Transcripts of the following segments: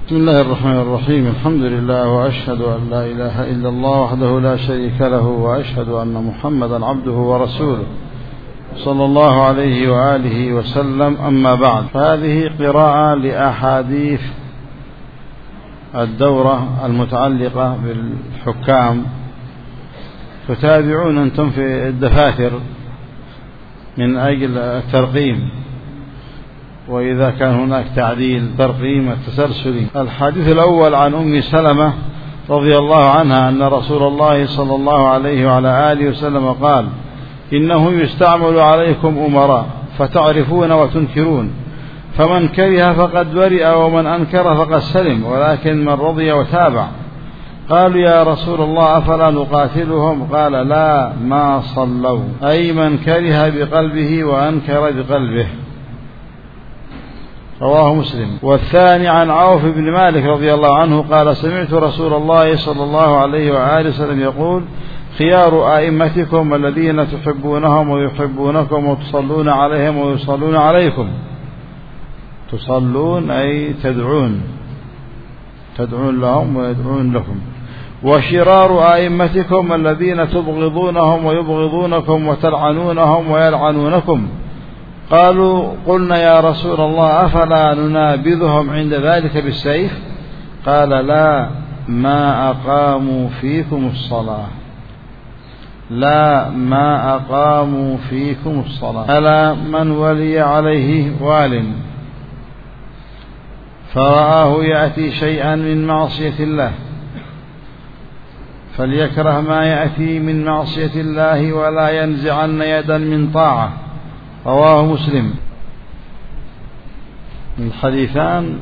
بسم الله الرحمن الرحيم. الحمد لله، وأشهد أن لا إله إلا الله وحده لا شريك له، وأشهد أن محمدا عبده ورسوله صلى الله عليه وآله وسلم. أما بعد، فهذه قراءة لأحاديث الدورة المتعلقة بالحكام. تتابعون أنتم في الدفاتر من أجل الترقيم، وإذا كان هناك تعديل ترقيم التسلسلي. الحديث الأول عن أم سلمة رضي الله عنها أن رسول الله صلى الله عليه وعلى آله وسلم قال: إنه يستعمل عليكم أمراء فتعرفون وتنكرون، فمن كره فقد برئ ومن أنكر فقد سلم، ولكن من رضي وتابع. قالوا: يا رسول الله أفلا نقاتلهم؟ قال: لا، ما صلوا، أي من كره بقلبه وأنكر بقلبه. رواه مسلم. والثاني عن عوف بن مالك رضي الله عنه قال: سمعت رسول الله صلى الله عليه وآله وسلم يقول: خيار أئمتكم الذين تحبونهم ويحبونكم وتصلون عليهم ويصلون عليكم. تصلون أي تدعون لهم ويدعون لكم. وشرار أئمتكم الذين تبغضونهم ويبغضونكم وتلعنونهم ويلعنونكم. قالوا: قلنا يا رسول الله أفلا ننابذهم عند ذلك بالسيف؟ قال: لا، ما أقاموا فيكم الصلاة. لا، ما أقاموا فيكم الصلاة. ألا من ولي عليه وال فرآه يأتي شيئا من معصية الله فليكره ما يأتي من معصية الله ولا ينزعن يدا من طاعة. رواه مسلم. الحديثان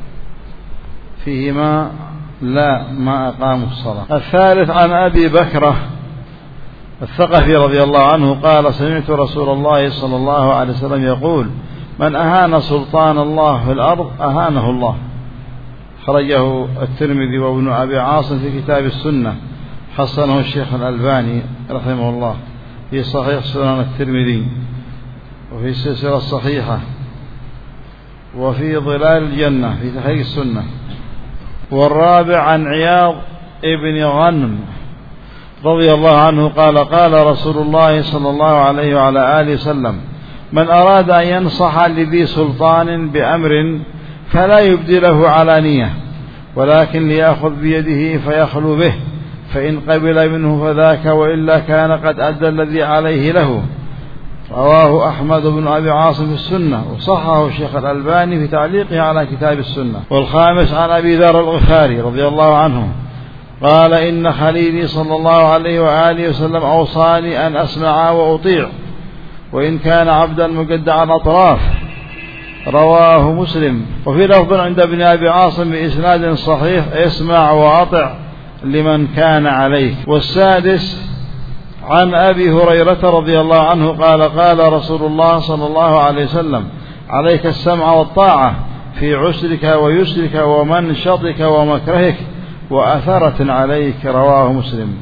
فيهما لا، ما أقاموا الصلاة. الثالث عن أبي بكرة الثقفي رضي الله عنه قال: سمعت رسول الله صلى الله عليه وسلم يقول: من أهان سلطان الله في الأرض أهانه الله. خرجه الترمذي وابن أبي عاصم في كتاب السنة، حسنه الشيخ الألباني رحمه الله في صحيح سنن الترمذي، وفي السلسلة الصحيحة، وفي ظلال الجنة في تحقيق السنة. والرابع عن عياض ابن غنم رضي الله عنه قال: قال رسول الله صلى الله عليه وعلى آله وسلم: من أراد أن ينصح لذي سلطان بأمر فلا يبدي له علانية، ولكن ليأخذ بيده فيخلو به، فإن قبل منه فذاك، وإلا كان قد أدى الذي عليه له. رواه أحمد بن أبي عاصم في السنة، وصححه الشيخ الألباني في تعليقه على كتاب السنة. والخامس عن أبي ذر الغفاري رضي الله عنه قال: إن خليلي صلى الله عليه وآله وسلم أوصاني أن أسمع وأطيع، وإن كان عبدا مجدع الأطراف. رواه مسلم. وفي لفظ عند ابن أبي عاصم بإسناد صحيح: اسمع وأطع لمن كان عليك. والسادس عن أبي هريرة رضي الله عنه قال: قال رسول الله صلى الله عليه وسلم: عليك السمع والطاعة في عسرك ويسرك ومنشطك ومكرهك وأثرة عليك. رواه مسلم.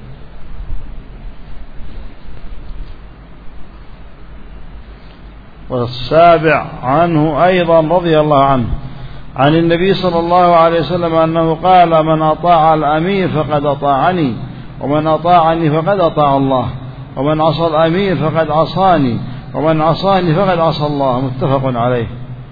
والسابع عنه أيضا رضي الله عنه عن النبي صلى الله عليه وسلم أنه قال: من أطاع الأمير فقد أطاعني، ومن أطاعني فقد أطاع الله، ومن عصى الأمير فقد عصاني، ومن عصاني فقد عصى الله. متفق عليه.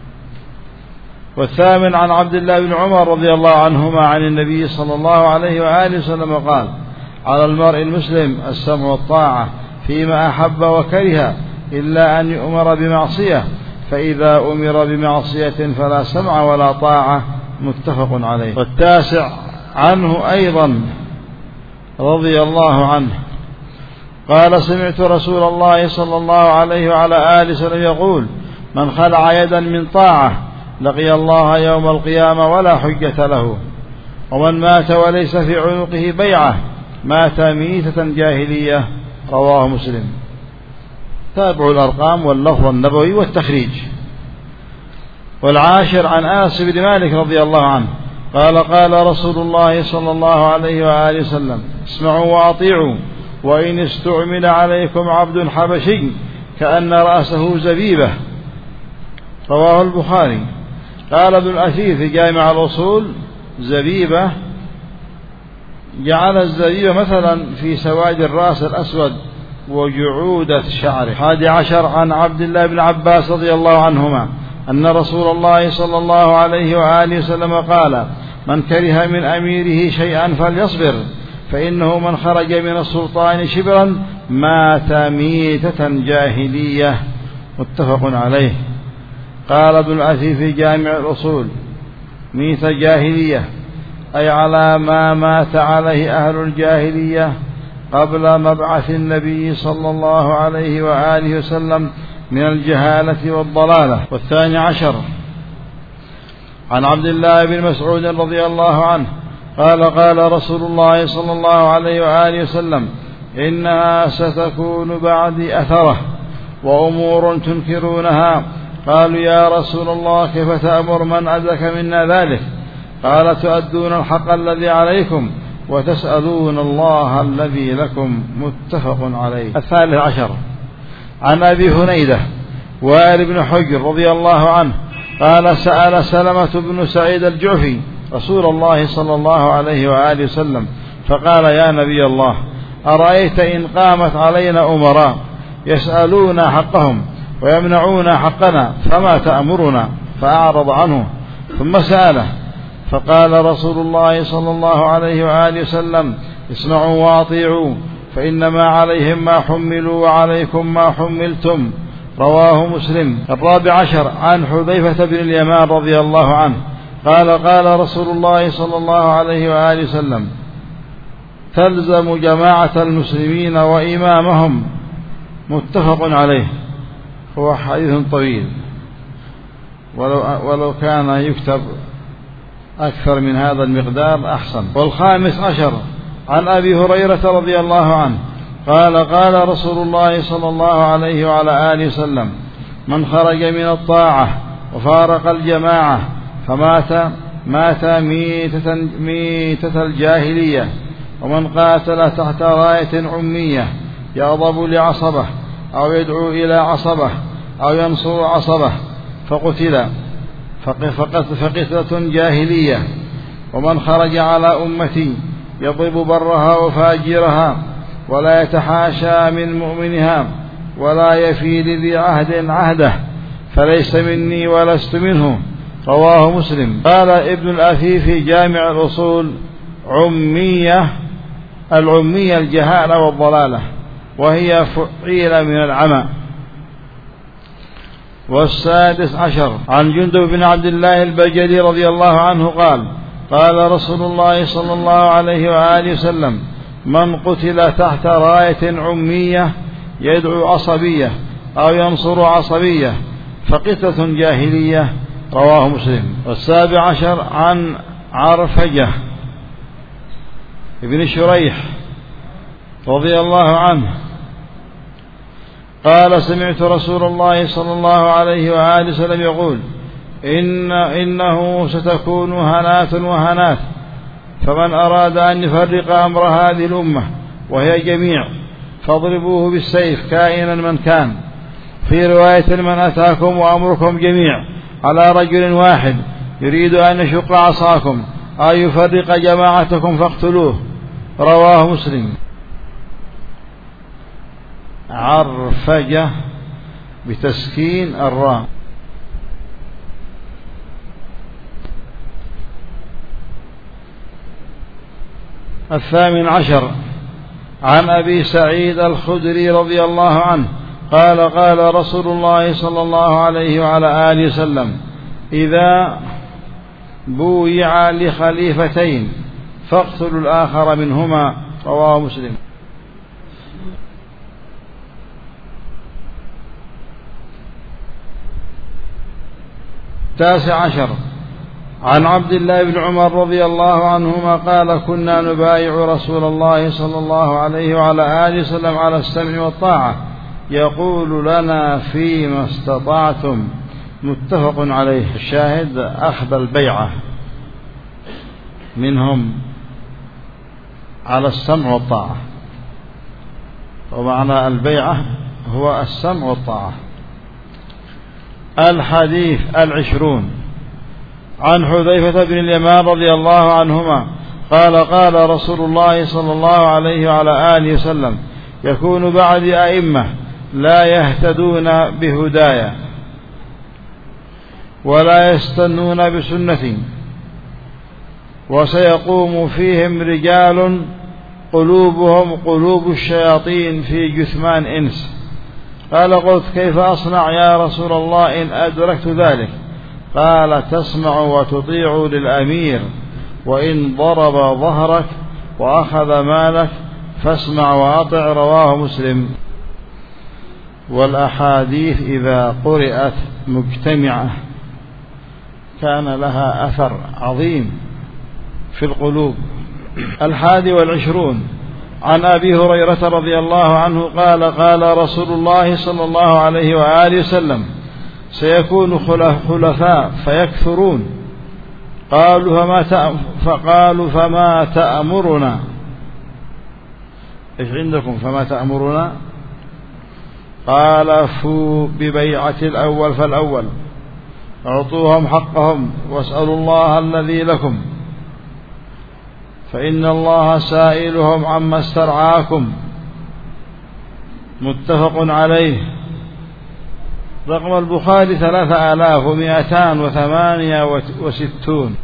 والثامن عن عبد الله بن عمر رضي الله عنهما عن النبي صلى الله عليه وآله وسلم قال: على المرء المسلم السمع والطاعة فيما أحب وكره، إلا أن يؤمر بمعصية، فإذا أمر بمعصية فلا سمع ولا طاعة. متفق عليه. والتاسع عنه أيضا رضي الله عنه قال: سمعت رسول الله صلى الله عليه وعلى آله وسلم يقول: من خلع يدا من طاعة لقي الله يوم القيامة ولا حجة له، ومن مات وليس في عنقه بيعة مات ميتة جاهلية. رواه مسلم. تابعوا الأرقام واللفظ النبوي والتخريج. والعاشر عن أنس بن مالك رضي الله عنه قال: قال رسول الله صلى الله عليه وآله وسلم: اسمعوا وأطيعوا، وإن استعمل عليكم عبد حبشي كأن رأسه زبيبة. رواه البخاري. قال ابن الأثير في جامع الأصول: زبيبة، جعل الزبيبة مثلا في سواد الرأس الأسود وجعودة شعره. 11 عن عبد الله بن عباس رضي الله عنهما أن رسول الله صلى الله عليه وآله وسلم قال: من كره من أميره شيئا فليصبر، فإنه من خرج من السلطان شبرا مات ميتة جاهلية. متفق عليه. قال ابن الأثير في جامع الأصول: ميتة جاهلية أي على ما مات عليه أهل الجاهلية قبل مبعث النبي صلى الله عليه وآله وسلم من الجهالة والضلالة. 12 عن عبد الله بن مسعود رضي الله عنه قال: قال رسول الله صلى الله عليه وآله وسلم: إنها ستكون بعدي أثرة وأمور تنكرونها. قالوا: يا رسول الله كيف تأمر من أدرك منا ذلك؟ قال: تؤدون الحق الذي عليكم وتسألون الله الذي لكم. متفق عليه. 13 عن أبي هنيدة وائل بن حجر رضي الله عنه قال: سأل سلمة بن سعيد الجعفي رسول الله صلى الله عليه وآله وسلم فقال: يا نبي الله، أرأيت إن قامت علينا أمراء يسألون حقهم ويمنعون حقنا فما تأمرنا؟ فأعرض عنه ثم سأله فقال رسول الله صلى الله عليه وآله وسلم: اسمعوا وأطيعوا، فإنما عليهم ما حملوا وعليكم ما حملتم. رواه مسلم. 14 عن حذيفة بن اليمان رضي الله عنه قال: قال رسول الله صلى الله عليه وآله وسلم: تلزم جماعة المسلمين وإمامهم. متفق عليه. هو حديث طويل، ولو كان يكتب أكثر من هذا المقدار أحسن. 15 عن أبي هريرة رضي الله عنه قال: قال رسول الله صلى الله عليه وعلى آله وسلم: من خرج من الطاعة وفارق الجماعة مات ميتة الجاهلية. ومن قاتل تحت راية عمية يغضب لعصبه أو يدعو إلى عصبه أو ينصر عصبه فقتل فقتلة جاهلية. ومن خرج على أمتي يضرب برها وفاجرها ولا يتحاشى من مؤمنها ولا يفي لذي عهد عهده فليس مني ولست منه. رواه مسلم. قال ابن الأثير في جامع الأصول: العمية الجهالة والضلالة، وهي فعيل من العمى. 16 عن جندب بن عبد الله البجلي رضي الله عنه قال: قال رسول الله صلى الله عليه وآله وسلم: من قتل تحت راية عمية يدعو عصبية أو ينصر عصبية فقتلة جاهلية. رواه مسلم. 17 عن عرفجة ابن شريح رضي الله عنه قال: سمعت رسول الله صلى الله عليه وآله وسلم يقول: إنه ستكون هنات وهنات، فمن أراد أن يفرق أمر هذه الأمة وهي جميع فاضربوه بالسيف كائنا من كان. في رواية: من أتاكم وأمركم جميع على رجل واحد يريد أن يشق عصاكم أو يفرق جماعتكم فاقتلوه. رواه مسلم. عرفجة بتسكين الراء. 18 عن أبي سعيد الخدري رضي الله عنه قال: قال رسول الله صلى الله عليه وعلى آله وسلم: إذا بويع لخليفتين فاقتلوا الآخر منهما. رواه مسلم. 19 عن عبد الله بن عمر رضي الله عنهما قال: كنا نبايع رسول الله صلى الله عليه وعلى آله وسلم على السمع والطاعة يقول لنا: فيما استطعتم. متفق عليه. الشاهد: أخذ البيعة منهم على السمع والطاعة، ومعنى البيعة هو السمع والطاعة. الحديث 20 عن حذيفة بن اليمان رضي الله عنهما قال قال رسول الله صلى الله عليه وعلى آله وسلم يكون بعد أئمة لا يهتدون بهدايا ولا يستنون بسنتي وسيقوم فيهم رجال قلوبهم قلوب الشياطين في جثمان إنس. قال قلت كيف أصنع يا رسول الله إن أدركت ذلك؟ قال تسمع وتطيع للأمير وإن ضرب ظهرك وأخذ مالك فاسمع وأطع. رواه مسلم. والأحاديث إذا قرأت مجتمعة كان لها أثر عظيم في القلوب. 21 عن أبي هريرة رضي الله عنه قال قال رسول الله صلى الله عليه وآله وسلم سيكون خلفاء فيكثرون. فقالوا فما تأمرنا؟ إيش عندكم فما تأمرنا؟ قال فوا ببيعة الأول فالأول، أعطوهم حقهم واسألوا الله الذي لكم فإن الله سائلهم عما استرعاكم. متفق عليه. رقم البخاري 3268.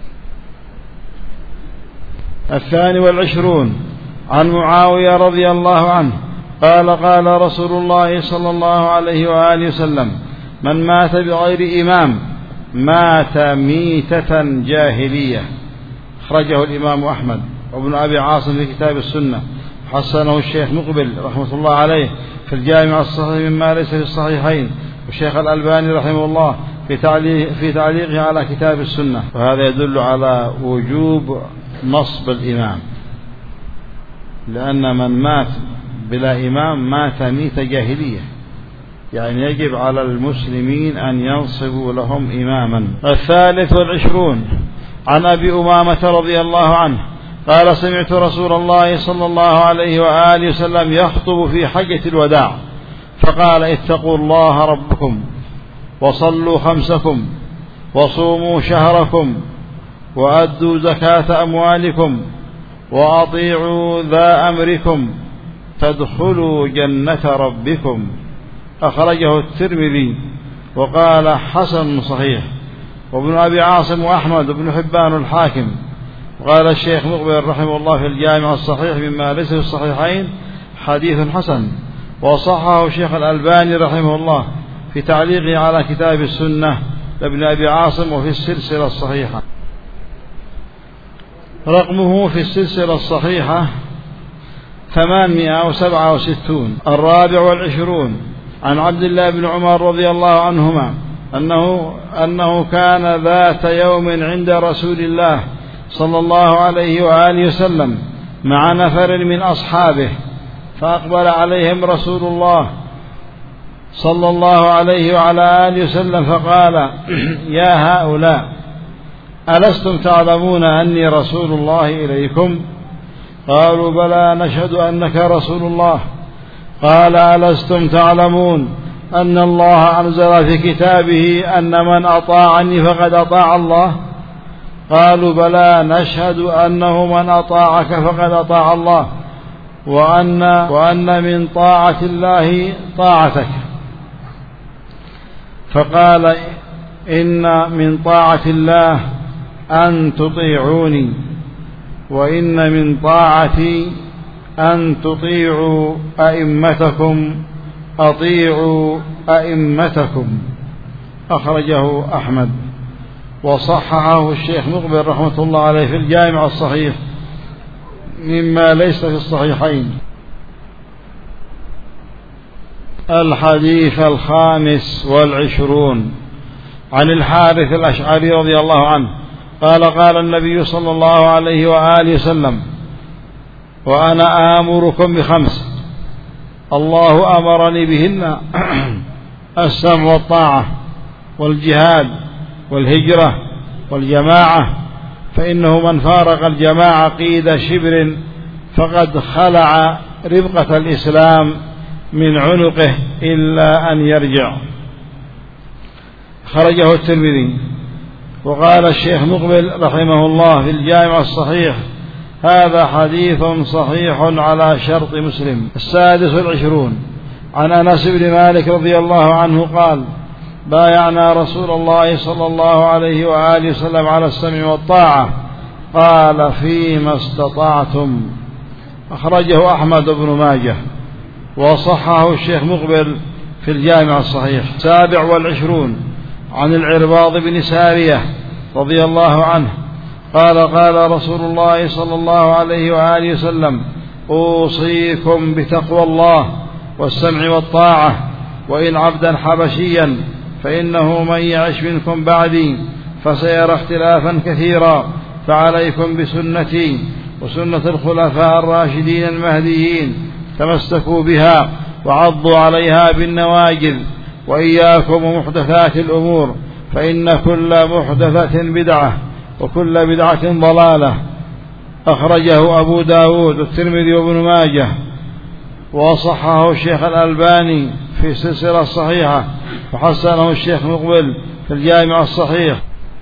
22 عن معاوية رضي الله عنه قال قال رسول الله صلى الله عليه وآله وسلم من مات بغير إمام مات ميتة جاهلية. أخرجه الإمام أحمد وابن أبي عاصم في كتاب السنة، حسنه الشيخ مقبل رحمة الله عليه في الجامع الصحيح مما ليس في الصحيحين، والشيخ الألباني رحمه الله في تعليقه على كتاب السنة. وهذا يدل على وجوب نصب الإمام، لأن من مات بلا إمام مات ميت جاهلية، يعني يجب على المسلمين أن ينصبوا لهم إماما. 23 عن أبي أمامة رضي الله عنه قال سمعت رسول الله صلى الله عليه وآله وسلم يخطب في حجة الوداع فقال اتقوا الله ربكم وصلوا خمسكم وصوموا شهركم وأدوا زكاة أموالكم وأطيعوا ذا أمركم تدخلوا جنة ربكم. أخرجه الترمذي وقال حسن صحيح، وابن أبي عاصم وأحمد بن حبان الحاكم. وقال الشيخ مقبل رحمه الله في الجامع الصحيح مما ليس في الصحيحين حديث حسن. وصححه الشيخ الألباني رحمه الله في تعليقه على كتاب السنة لابن أبي عاصم وفي السلسلة الصحيحة. رقمه في السلسلة الصحيحة 867. 24 عن عبد الله بن عمر رضي الله عنهما أنه كان ذات يوم عند رسول الله صلى الله عليه وآله وسلم مع نفر من أصحابه، فأقبل عليهم رسول الله صلى الله عليه وعلى آله وسلم فقال يا هؤلاء ألستم تعلمون أني رسول الله إليكم؟ قالوا بلى نشهد أنك رسول الله. قال ألستم تعلمون أن الله أنزل في كتابه أن من أطاعني فقد أطاع الله؟ قالوا بلى نشهد أنه من أطاعك فقد أطاع الله وأن من طاعة الله طاعتك. فقال إن من طاعة الله أن تطيعوني وإن من طاعتي أن تطيعوا أئمتكم أطيعوا أئمتكم. أخرجه أحمد وصححه الشيخ مقبل رحمة الله عليه في الجامع الصحيح مما ليس في الصحيحين. الحديث 25 عن الحارث الأشعري رضي الله عنه قال قال النبي صلى الله عليه وآله وسلم وأنا آمركم بخمس الله أمرني بهن السمع والطاعة والجهاد والهجرة والجماعة، فإنه من فارق الجماعة قيد شبر فقد خلع ربقة الإسلام من عنقه إلا أن يرجع. خرجه الترمذي وقال الشيخ مقبل رحمه الله في الجامع الصحيح: هذا حديث صحيح على شرط مسلم. 26 عن أنس بن مالك رضي الله عنه قال: بايعنا رسول الله صلى الله عليه وآله وسلم على السمع والطاعة، قال: فيما استطعتم. أخرجه أحمد بن ماجه وصححه الشيخ مقبل في الجامع الصحيح. 27 عن العرباض بن سارية رضي الله عنه قال: قال رسول الله صلى الله عليه وآله وسلم: أوصيكم بتقوى الله والسمع والطاعة، وإن عبدا حبشيا، فإنه من يعش منكم بعدي فسيرى اختلافا كثيرا، فعليكم بسنتي وسنة الخلفاء الراشدين المهديين، تمسكوا بها وعضوا عليها بالنواجذ، وإياكم ومحدثات الأمور، فإن كل محدثة بدعة وكل بدعة ضلالة. أخرجه أبو داود والترمذي وابن ماجه وصححه الشيخ الألباني في السلسلة الصحيحة، وحسنه الشيخ مقبل في الجامع الصحيح.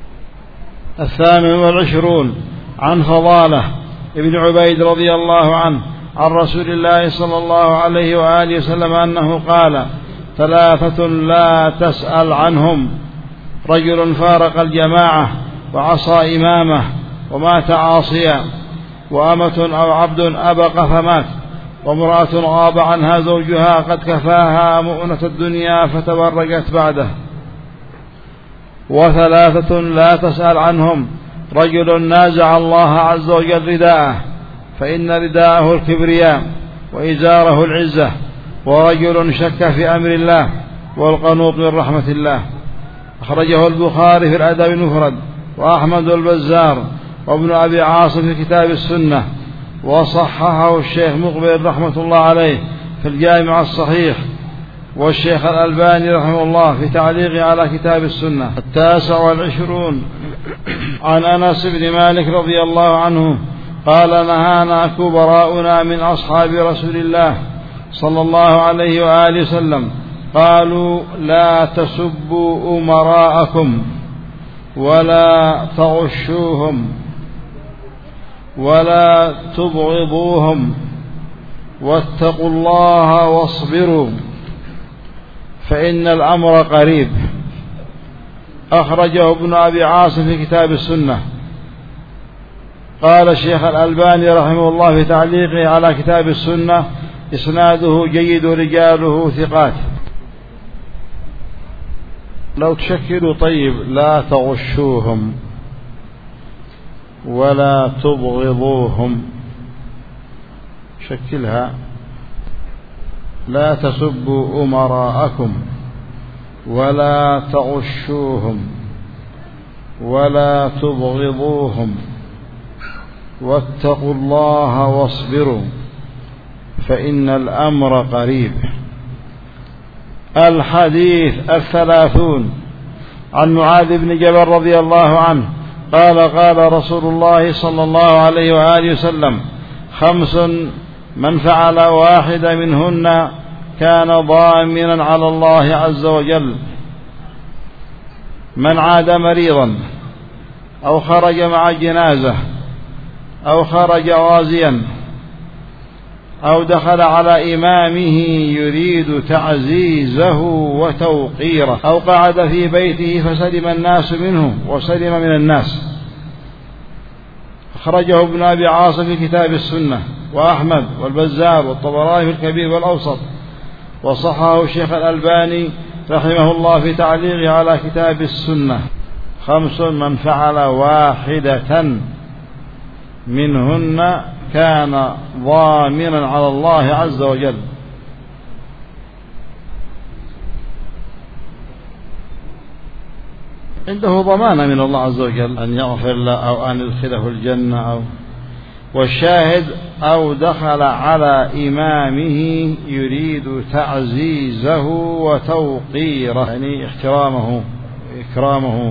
28 عن فضالة ابن عبيد رضي الله عنه عن رسول الله صلى الله عليه وآله وسلم أنه قال: 3 لا تسأل عنهم: رجل فارق الجماعة وعصى إمامه ومات عاصيا، وأمة أو عبد أبق فمات، وامرأة غاب عنها زوجها قد كفاها مؤنة الدنيا فتبرجت بعده. 3 لا تسأل عنهم: رجل نازع الله عز وجل رداءه، فإن رداءه الكبرياء وإزاره العزة، ورجل شك في أمر الله والقنوط من رحمة الله. أخرجه البخاري في الأدب المفرد، وأحمد البزار، وابن أبي عاصم في كتاب السنة، وصححه الشيخ مقبل رحمة الله عليه في الجامع الصحيح، والشيخ الألباني رحمه الله في تعليقه على كتاب السنة. 29 عن أنس بن مالك رضي الله عنه قال: نهانا كبراؤنا من أصحاب رسول الله صلى الله عليه وآله وسلم، قالوا: لا تسبوا أمراءكم ولا تغشوهم ولا تبغضوهم، واتقوا الله واصبروا، فإن الأمر قريب. أخرجه ابن أبي عاصم في كتاب السنة. قال الشيخ الألباني رحمه الله في تعليقه على كتاب السنة: إسناده جيد ورجاله ثقات. لو تشكلوا طيب: لا تغشوهم ولا تبغضوهم، شكلها: لا تسبوا أمراءكم ولا تغشوهم ولا تبغضوهم، واتقوا الله واصبروا، فإن الأمر قريب. الحديث 30 عن معاذ بن جبل رضي الله عنه قال: قال رسول الله صلى الله عليه وآله وسلم: 5 من فعل واحدة منهن كان ضامنا على الله عز وجل: من عاد مريضا، أو خرج مع جنازة، أو خرج غازيا، أو دخل على إمامه يريد تعزيزه وتوقيره، أو قعد في بيته فسلم الناس منه وسلم من الناس. أخرجه ابن أبي عاصم في كتاب السنة، وأحمد والبزار والطبراني في الكبير والأوسط، وصححه الشيخ الألباني رحمه الله في تعليقه على كتاب السنة. 5 من فعل واحدة منهن كان ضامنا على الله عز وجل. عنده ضمانة من الله عز وجل أن يغفر له أو أن يدخله الجنة. والشاهد: أو دخل على إمامه يريد تعزيزه وتوقيره، يعني احترامه إكرامه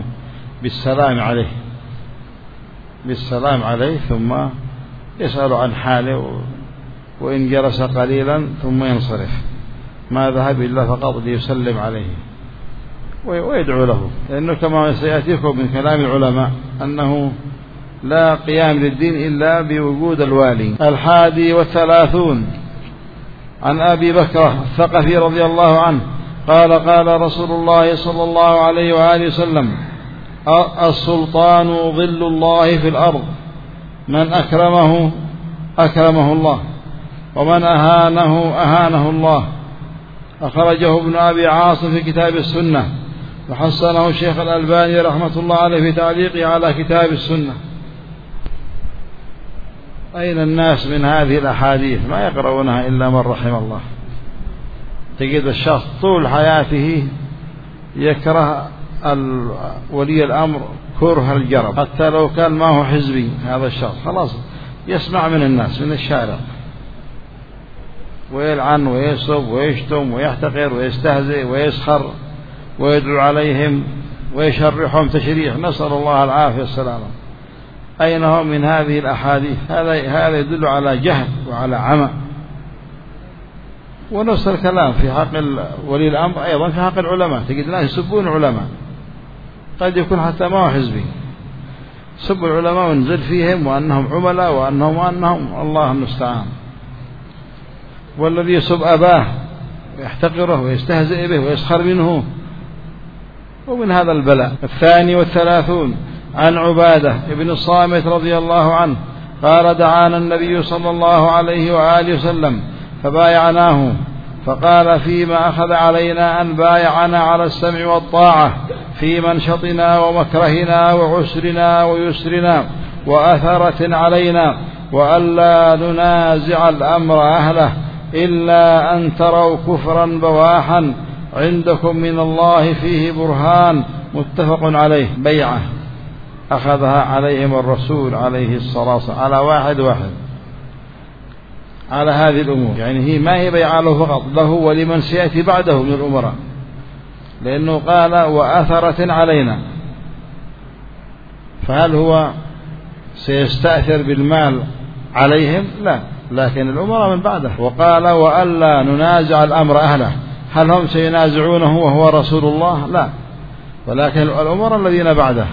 بالسلام عليه ثم يسأل عن حاله، وإن جلس قليلا ثم ينصرف، ما ذهب إلا فقط ليسلم عليه. ويدعو له، لأنه كما سيأتيكم من كلام العلماء أنه لا قيام للدين إلا بوجود الوالي. 31 عن أبي بكرة الثقفي رضي الله عنه قال قال رسول الله صلى الله عليه وآله وسلم: السلطان ظل الله في الأرض، من أكرمه أكرمه الله، ومن أهانه الله. أخرجه ابن أبي عاصم في كتاب السنة، وحسنه الشيخ الألباني رحمة الله عليه في تعليقه على كتاب السنة. أين الناس من هذه الأحاديث؟ ما يقرؤونها إلا من رحم الله. تجد الشخص طول حياته يكره ولي الأمر كره الجرب، حتى لو كان ما هو حزبي. هذا الشخص خلاص يسمع من الناس من الشارع ويلعن ويسب ويشتم ويحتقر ويستهزئ ويسخر ويدعو عليهم ويشرحهم تشريح، نسأل الله العافية والسلامة. أين هم من هذه الأحاديث؟ هذا يدل على جهل وعلى عمى. ونفس الكلام في حق ولي الأمر أيضا في حق العلماء. تجد ناس يسبون العلماء، قد يكون حتى ما هو حزبي، سب العلماء ونزل فيهم وأنهم عملاء وأنهم الله المستعان. والذي يسب أباه ويحتقره ويستهزئ به ويسخر منه، ومن هذا البلاء. 32 عن عبادة بن الصامت رضي الله عنه قال: دعانا النبي صلى الله عليه وآله وسلم فبايعناه، فقال: فيما أخذ علينا أن بايعنا على السمع والطاعة في منشطنا ومكرهنا وعسرنا ويسرنا وأثرة علينا، وألا ننازع الأمر أهله إلا أن تروا كفرا بواحا عندكم من الله فيه برهان، متفق عليه. بيعة أخذها عليهم الرسول عليه الصلاة والسلام على واحد على هذه الأمور. يعني هي ما هي بيعة له فقط، له ولمن سيأتي بعده من الأمراء، لأنه قال: وأثرة علينا. فهل هو سيستأثر بالمال عليهم؟ لا، لكن الأمراء من بعده. وقال: وألا ننازع الأمر أهله. هل هم سينازعونه وهو رسول الله؟ لا، ولكن الأمراء الذين بعده.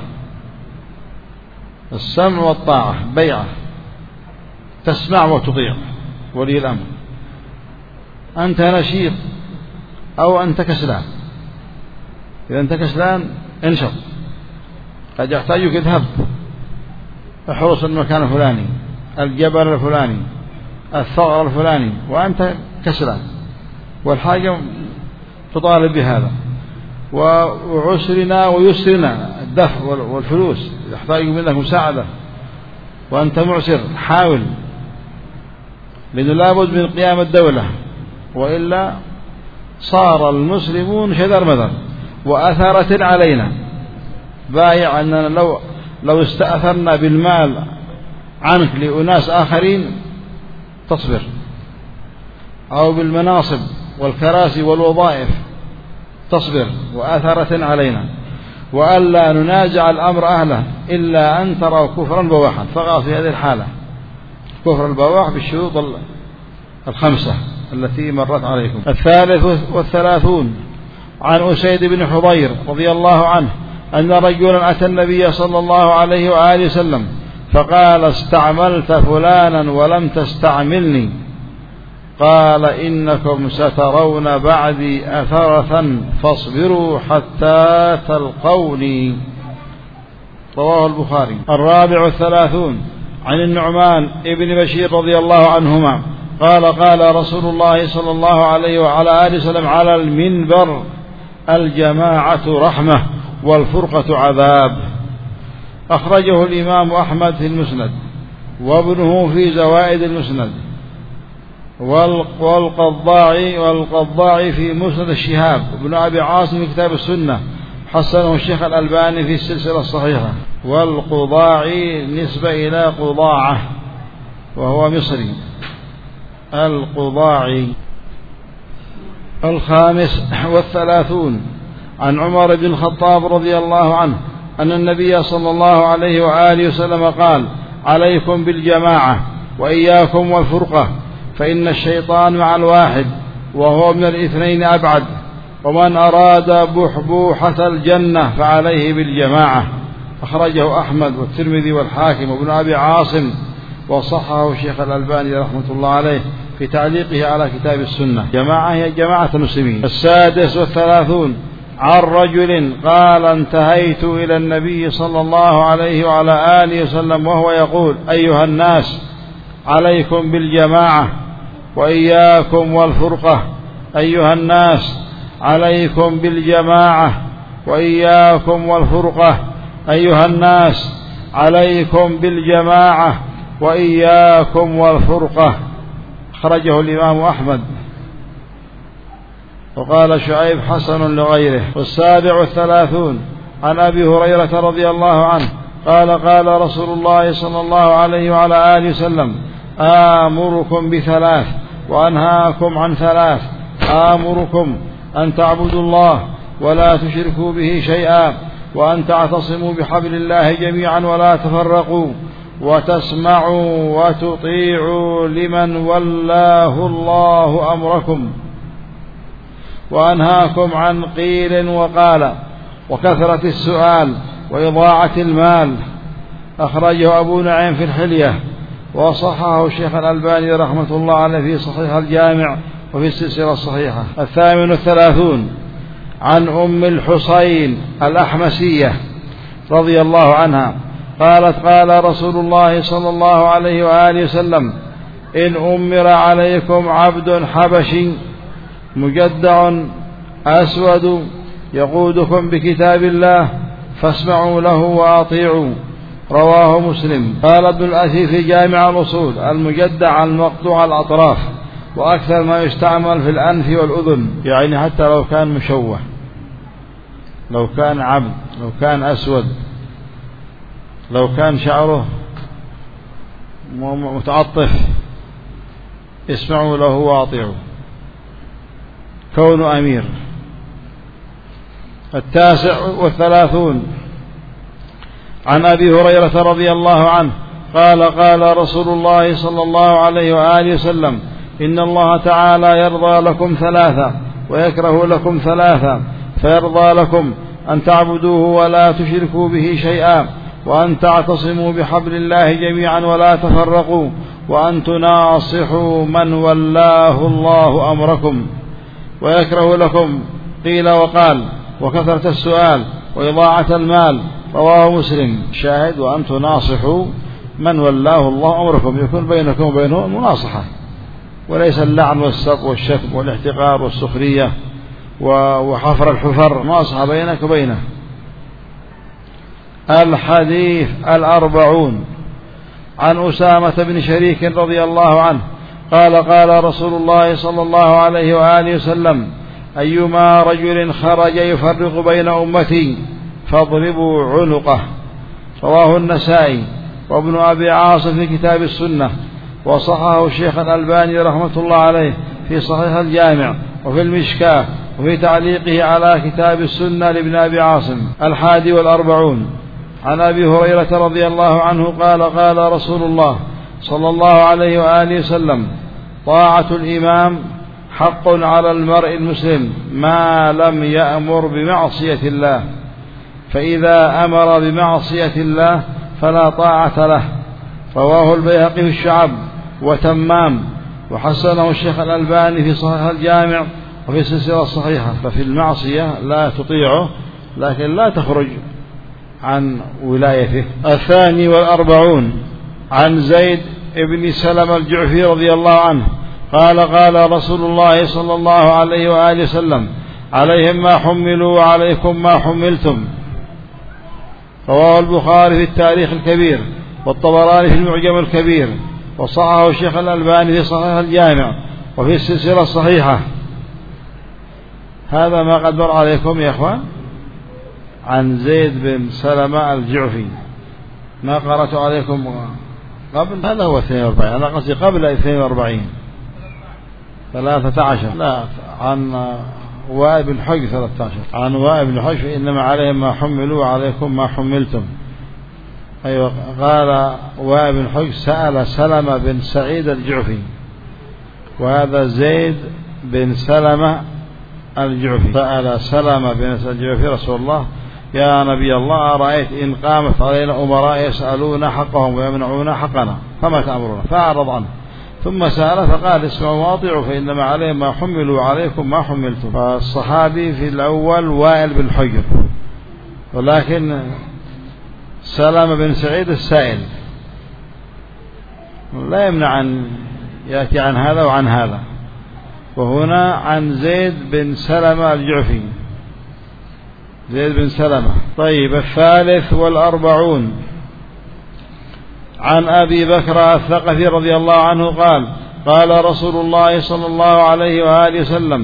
السمع والطاعة بيعة، تسمع وتطيع ولي الأمر. أنت نشيط أو أنت كسلان، إذا أنت كسلان انشط، قد يحتاجك اذهب احرص المكان الفلاني، الجبل الفلاني، الثغر الفلاني، وأنت كسلان، والحاجة تطالب بهذا. وعسرنا ويسرنا، الدفع والفلوس يحتاج منك مساعدة وأنت معسر، حاول، لأنه لابد من قيام الدولة، وإلا صار المسلمون شذر مذر. وأثرة علينا، بايع أننا لو استأثرنا بالمال عنك لأناس آخرين تصبر، أو بالمناصب والكراسي والوظائف تصبر. وأثرة علينا، وألا ننازع الأمر أهله إلا أن تروا كفرا بواحا. فقط في هذه الحالة كفر البواح بالشروط 5 التي مرت عليكم. 33 عن أسيد بن حضير رضي الله عنه أن رجلا أتى النبي صلى الله عليه وآله وسلم فقال: استعملت فلانا ولم تستعملني. قال: إنكم سترون بعدي أثرة فاصبروا حتى تلقوني. رواه البخاري. 34 عن النعمان ابن بشير رضي الله عنهما قال: قال رسول الله صلى الله عليه وعلى آله وسلم على المنبر: الجماعة رحمة والفرقة عذاب. أخرجه الإمام أحمد في المسند، وابنه في زوائد المسند، والقضاعي في مسند الشهاب، ابن أبي عاصم في كتاب السنة، حسنه الشيخ الألباني في السلسلة الصحيحة. والقضاعي نسبة إلى قضاعة وهو مصري. القضاعي. 35 عن عمر بن الخطاب رضي الله عنه أن النبي صلى الله عليه وآله وسلم قال: عليكم بالجماعة وإياكم والفرقة، فإن الشيطان مع الواحد وهو من الاثنين أبعد. ومن أراد بحبوحة الجنة فعليه بالجماعة. أخرجه أحمد والترمذي والحاكم وابن أبي عاصم، وصححه الشيخ الألباني رحمة الله عليه في تعليقه على كتاب السنة. جماعة هي جماعة المسلمين. 36 عن رجل قال انتهيت إلى النبي صلى الله عليه وعلى آله وسلم وهو يقول أيها الناس عليكم بالجماعة وإياكم والفرقة. أيها الناس عليكم بالجماعة وإياكم والفرقة. أيها الناس عليكم بالجماعة وإياكم والفرقة. خرجه الإمام أحمد. وقال شعيب حسن لغيره. 37 عن أبي هريرة رضي الله عنه قال قال رسول الله صلى الله عليه وعلى آله وسلم آمركم بثلاث وأنهاكم عن ثلاث. آمركم أن تعبدوا الله ولا تشركوا به شيئا، وأن تعتصموا بحبل الله جميعا ولا تفرقوا، وتسمعوا وتطيعوا لمن ولاه الله أمركم. وأنهاكم عن قيل وقال وكثرة السؤال وإضاعة المال. أخرجه أبو نعيم في الحلية، وصححه الشيخ الألباني رحمة الله عليه في صحيح الجامع وفي السلسلة الصحيحة. 38 عن أم الحصين الأحمسية رضي الله عنها قالت قال رسول الله صلى الله عليه وآله وسلم إن أمر عليكم عبد حبشي مجدع أسود يقودكم بكتاب الله فاسمعوا له وأطيعوا. رواه مسلم. قال ابن الأثير في جامع الأصول المجدع المقطوع الأطراف، وأكثر ما يستعمل في الأنف والأذن، يعني حتى لو كان مشوه، لو كان عبد، لو كان أسود، لو كان شعره متعطف، اسمعوا له وأطيعوا. كون أمير. 39 عن أبي هريرة رضي الله عنه قال قال رسول الله صلى الله عليه وآله وسلم إن الله تعالى يرضى لكم ثلاثة ويكره لكم ثلاثة، فيرضى لكم أن تعبدوه ولا تشركوا به شيئا، وأن تعتصموا بحبل الله جميعا ولا تفرقوا، وأن تناصحوا من ولاه الله أمركم. ويكره لكم قيل وقال وكثرة السؤال وإضاعة المال. رواه مسلم. شاهد وأن تناصحوا من ولاه الله أمركم، يكون بينكم وبينه مناصحة، وليس اللعن والسب والشتم والاحتقار والسخرية وحفر الحفر، مناصحة بينك وبينه. الحديث 40 عن أسامة بن شريك رضي الله عنه قال قال رسول الله صلى الله عليه وآله وسلم أيما رجل خرج يفرق بين أمتي فاضربوا عنقه. رواه النسائي وابن أبي عاصم في كتاب السنة، وصححه الشيخ الألباني رحمة الله عليه في صحيح الجامع وفي المشكاة وفي تعليقه على كتاب السنة لابن أبي عاصم. 41 عن أبي هريرة رضي الله عنه قال قال رسول الله صلى الله عليه وآله وسلم طاعة الإمام حق على المرء المسلم ما لم يأمر بمعصية الله، فإذا أمر بمعصية الله فلا طاعة له. رواه البيهقي في الشعب وتمام، وحسنه الشيخ الألباني في صحيح الجامع وفي السلسلة الصحيحة. ففي المعصية لا تطيعه، لكن لا تخرج عن ولايته. 42 عن زيد بن سلمة الجعفي رضي الله عنه قال قال رسول الله صلى الله عليه وآله وسلم عليهم ما حملوا وعليكم ما حملتم. رواه البخاري في التاريخ الكبير والطبراني في المعجم الكبير، وصححه الشيخ الألباني في صحيح الجامع وفي السلسلة الصحيحة. هذا ما قد مر عليكم يا إخوان عن زيد بن سلمة الجعفي. ما قرأت عليكم قبل، هذا هو 42، أنا قصدي قبل 42 13. لا، عن وائل بن حجر 13. عن وائل بن حجر إنما عليهم ما حملوا وعليكم ما حملتم. أيوة، قال وائل بن حجر سأل سلمة بن سعيد الجعفي، وهذا زيد بن سلمة الجعفي سأل سلمة بن الجعفي رسول الله: يا نبي الله، أرأيت إن قامت علينا أمراء يسألون حقهم ويمنعون حقنا فما تأمرنا؟ فأعرض عنه. ثم سأل فقال: اسمعوا واطيعوا فإنما عليهم ما حملوا عليكم ما حملتم. فالصحابي في الأول وائل بن حجر، ولكن سلمة بن سعيد السائل لا يمنع أن يأتي عن هذا وعن هذا. وهنا عن زيد بن سلمة الجعفي، زيد بن سلمة. طيب، 43 عن أبي بكر الثقفي رضي الله عنه قال: قال رسول الله صلى الله عليه وآله وسلم: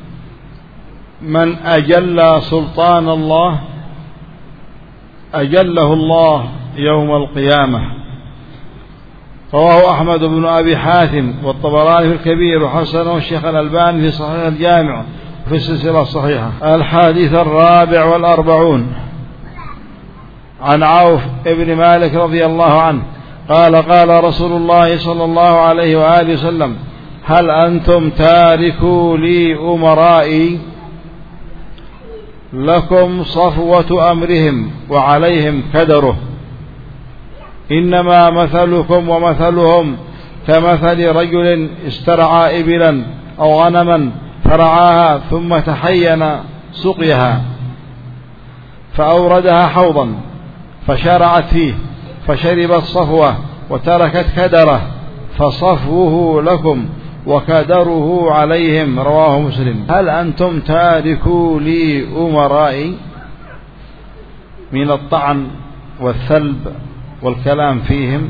من أجل سلطان الله أجله الله يوم القيامة. رواه أحمد بن أبي حاتم والطبراني في الكبير، وحسنه الشيخ الألباني في صحيح الجامع وفي السلسلة الصحيحة. الحديث 44 عن عوف بن مالك رضي الله عنه قال: قال رسول الله صلى الله عليه وآله وسلم: هل أنتم تاركوا لي أمرائي؟ لكم صفوة أمرهم وعليهم كدره، إنما مثلكم ومثلهم كمثل رجل استرعى إبلا أو غنما فرعاها ثم تحين سقيها فأوردها حوضا فشرعت فيه فشربت صفوة وتركت كدره، فصفوه لكم وكدره عليهم. رواه مسلم. هل أنتم تاركوا لي أمرائي؟ من الطعن والثلب والكلام فيهم.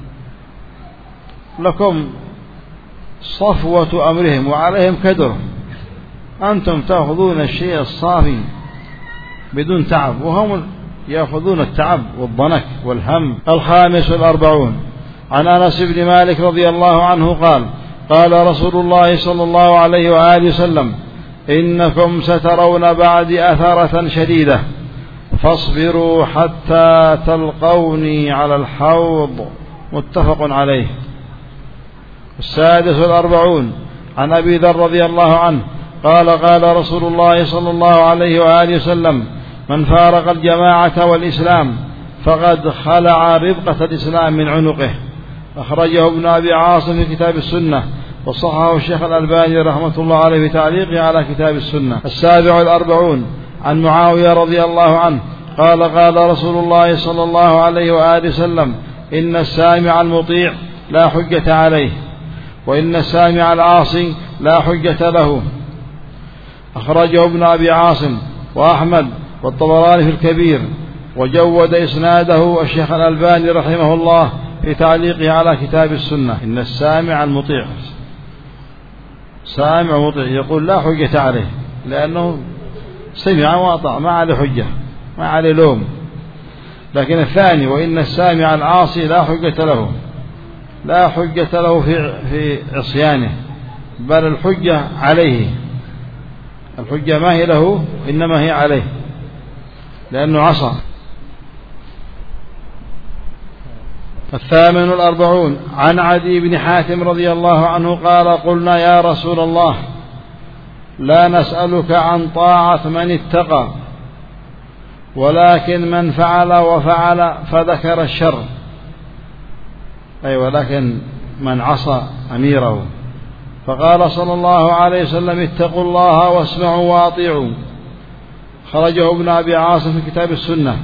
لكم صفوة أمرهم وعليهم كدره، أنتم تأخذون الشيء الصافي بدون تعب، وهم يأخذون التعب والضنك والهم. 45 عن أنس بن مالك رضي الله عنه قال: قال رسول الله صلى الله عليه وآله وسلم: إنكم سترون بعدي أثرة شديدة، فاصبروا حتى تلقوني على الحوض. متفق عليه. 46 عن أبي ذر رضي الله عنه قال: قال رسول الله صلى الله عليه وآله وسلم: من فارق الجماعة والإسلام فقد خلع ربقة الإسلام من عنقه. أخرجه ابن أبي عاصم في كتاب السنة، وصححه الشيخ الألباني رحمة الله عليه في تعليقه على كتاب السنة. 47 عن معاوية رضي الله عنه قال: قال رسول الله صلى الله عليه وآله وسلم: إن السامع المطيع لا حجة عليه، وإن السامع العاصي لا حجة له. أخرجه ابن أبي عاصم وأحمد والطبراني في الكبير، وجود إسناده الشيخ الألباني رحمه الله في تعليقه على كتاب السنة. إن السامع المطيع، سامع مطيع يقول لا حجة عليه، لأنه سمع وأطاع، ما عليه حجة، ما عليه لوم. لكن الثاني: وإن السامع العاصي لا حجة له، لا حجة له في عصيانه، بل الحجة عليه. الحجة ما هي له، إنما هي عليه، لأنه عصى. 48 عن عدي بن حاتم رضي الله عنه قال: قلنا يا رسول الله لا نسألك عن طاعة من اتقى، ولكن من فعل وفعل فذكر الشر، أي ولكن من عصى أميره. فقال صلى الله عليه وسلم: اتقوا الله واسمعوا واطيعوا. خرجه ابن أبي عاصم في كتاب السنة،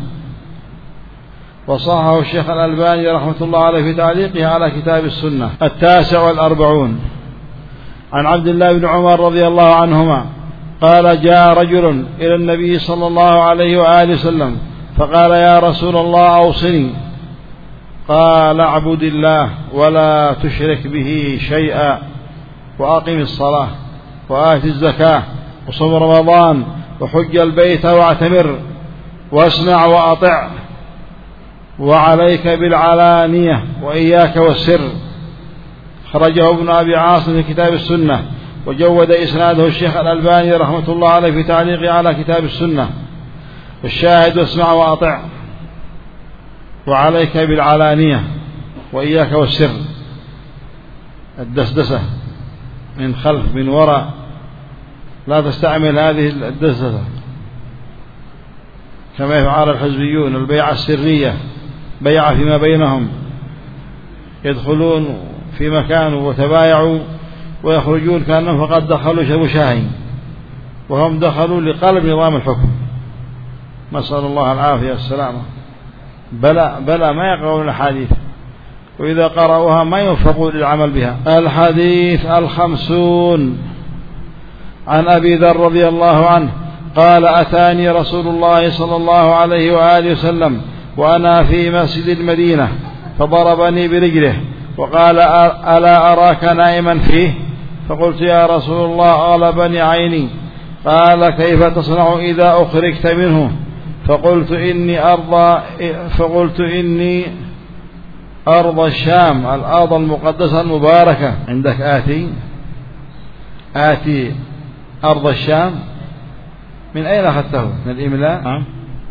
وصححه الشيخ الألباني رحمة الله عليه في تعليقه على كتاب السنة. 49 عن عبد الله بن عمر رضي الله عنهما قال: جاء رجل إلى النبي صلى الله عليه وآله وسلم فقال: يا رسول الله أوصني. قال: اعبد الله ولا تشرك به شيئا، وأقم الصلاة وآت الزكاة وصم رمضان وحج البيت واعتمر، واسمع وأطع، وعليك بالعلانية وإياك والسر. خرجه ابن أبي عاصم في كتاب السنة، وجود إسناده الشيخ الألباني رحمة الله عليه في تعليقه على كتاب السنة. والشاهد: واسمع وأطع، وعليك بالعلانية وإياك والسر. الدسدسة من خلف من وراء لا تستعمل هذه الدسة كما يفعل الحزبيون البيعة السرية، بيعة فيما بينهم، يدخلون في مكان وتبايعوا ويخرجون كأنهم فقد دخلوا شربوا شاهي وهم دخلوا لقلب نظام الحكم، نسأل الله العافية والسلامة. بلى ما يقرؤون الحديث، وإذا قرأوها ما يوفقون للعمل بها. الحديث 50 عن أبي ذر رضي الله عنه قال أتاني رسول الله صلى الله عليه وآله وسلم وأنا في مسجد المدينة فضربني برجله وقال ألا أراك نائما فيه؟ فقلت يا رسول الله غلبني عيني. قال كيف تصنع إذا أخرجت منه؟ فقلت إني أرض الشام الأرض المقدسة المباركة. عندك آتي أرض الشام، من أين أخذته؟ من الإملاء؟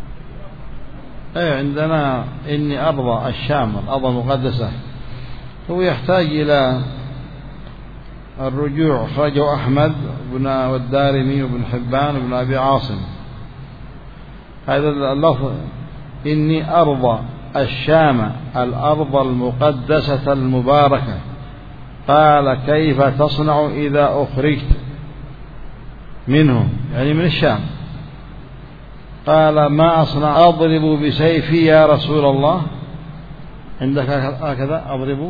أي عندنا إني أرض الشام الأرض المقدسة، هو يحتاج إلى الرجوع. خرجه أحمد والدارمي وابن حبان وابن أبي عاصم. هذا اللفظ إني أرض الشام الأرض المقدسة المباركة. قال كيف تصنع إذا أخرجت منه؟ يعني من الشام. قال ما أصنع؟ أضرب بسيفي يا رسول الله. عندك هكذا أضرب؟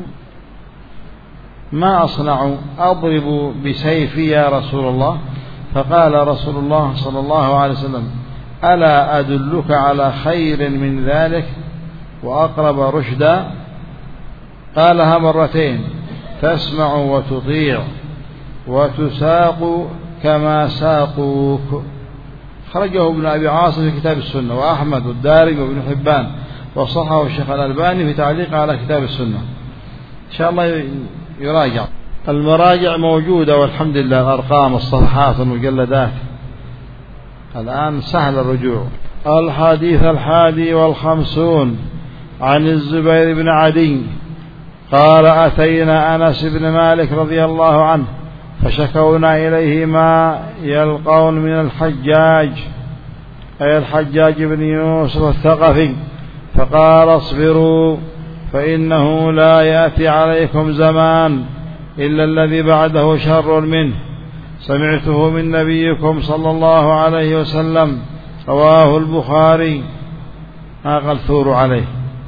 ما أصنع؟ أضرب بسيفي يا رسول الله. فقال رسول الله صلى الله عليه وسلم ألا أدلك على خير من ذلك وأقرب رشدا؟ قالها مرتين تسمع وتطيع وتساق كما ساقوك. خرجه ابن أبي عاصم في كتاب السنة، وأحمد والدارمي وابن حبان، وصححه الشيخ الألباني في تعليقه على كتاب السنة. إن شاء الله يراجع. المراجع موجودة والحمد لله، الأرقام الصفحات المجلدات الآن سهل الرجوع. الحديث 51 عن الزبير بن عدي قال أتينا أنس بن مالك رضي الله عنه فشكونا إليه ما يلقون من الحجاج، أي الحجاج بن يوسف الثقفي، فقال اصبروا فإنه لا يأتي عليكم زمان إلا الذي بعده شر منه، سمعته من نبيكم صلى الله عليه وسلم. رواه البخاري. ما قال ثوروا عليه،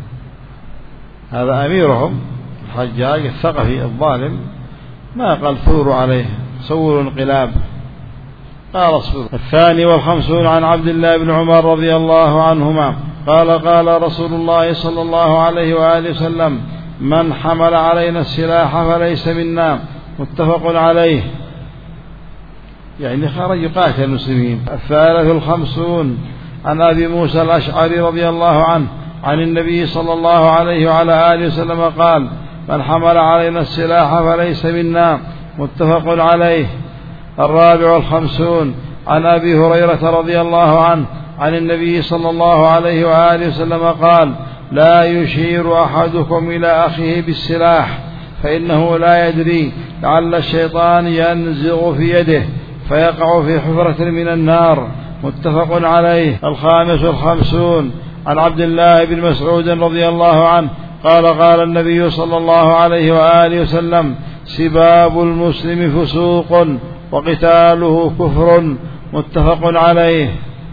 هذا أميرهم الحجاج الثقفي الظالم، ما قال ثوروا عليه سوروا انقلاب، قال اصبروا. 52 عن عبد الله بن عمر رضي الله عنهما قال قال رسول الله صلى الله عليه وآله وسلم من حمل علينا السلاح فليس منا، متفق عليه. يعني خرج يقاتل المسلمين. 53 عن أبي موسى الأشعري رضي الله عنه عن النبي صلى الله عليه وعلى آله وسلم قال من حمل علينا السلاح فليس منا، متفق عليه. 54 عن أبي هريرة رضي الله عنه عن النبي صلى الله عليه وآله وسلم قال لا يشير أحدكم إلى أخيه بالسلاح فإنه لا يدري لعل الشيطان ينزغ في يده فيقع في حفرة من النار، متفق عليه. 55 عن عبد الله بن مسعود رضي الله عنه قال قال النبي صلى الله عليه وآله وسلم سباب المسلم فسوق وقتاله كفر، متفق عليه.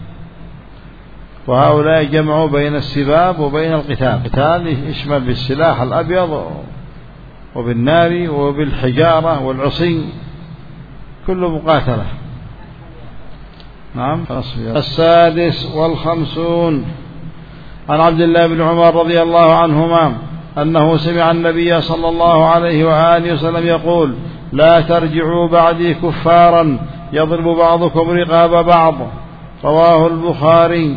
وهؤلاء جمعوا بين السباب وبين القتال. القتال يشمل بالسلاح الأبيض وبالنار وبالحجارة والعصي، كل مقاتلة. نعم. 56 عن عبد الله بن عمر رضي الله عنهما أنه سمع النبي صلى الله عليه وآله وسلم يقول لا ترجعوا بعدي كفارا يضرب بعضكم رقاب بعض، رواه البخاري.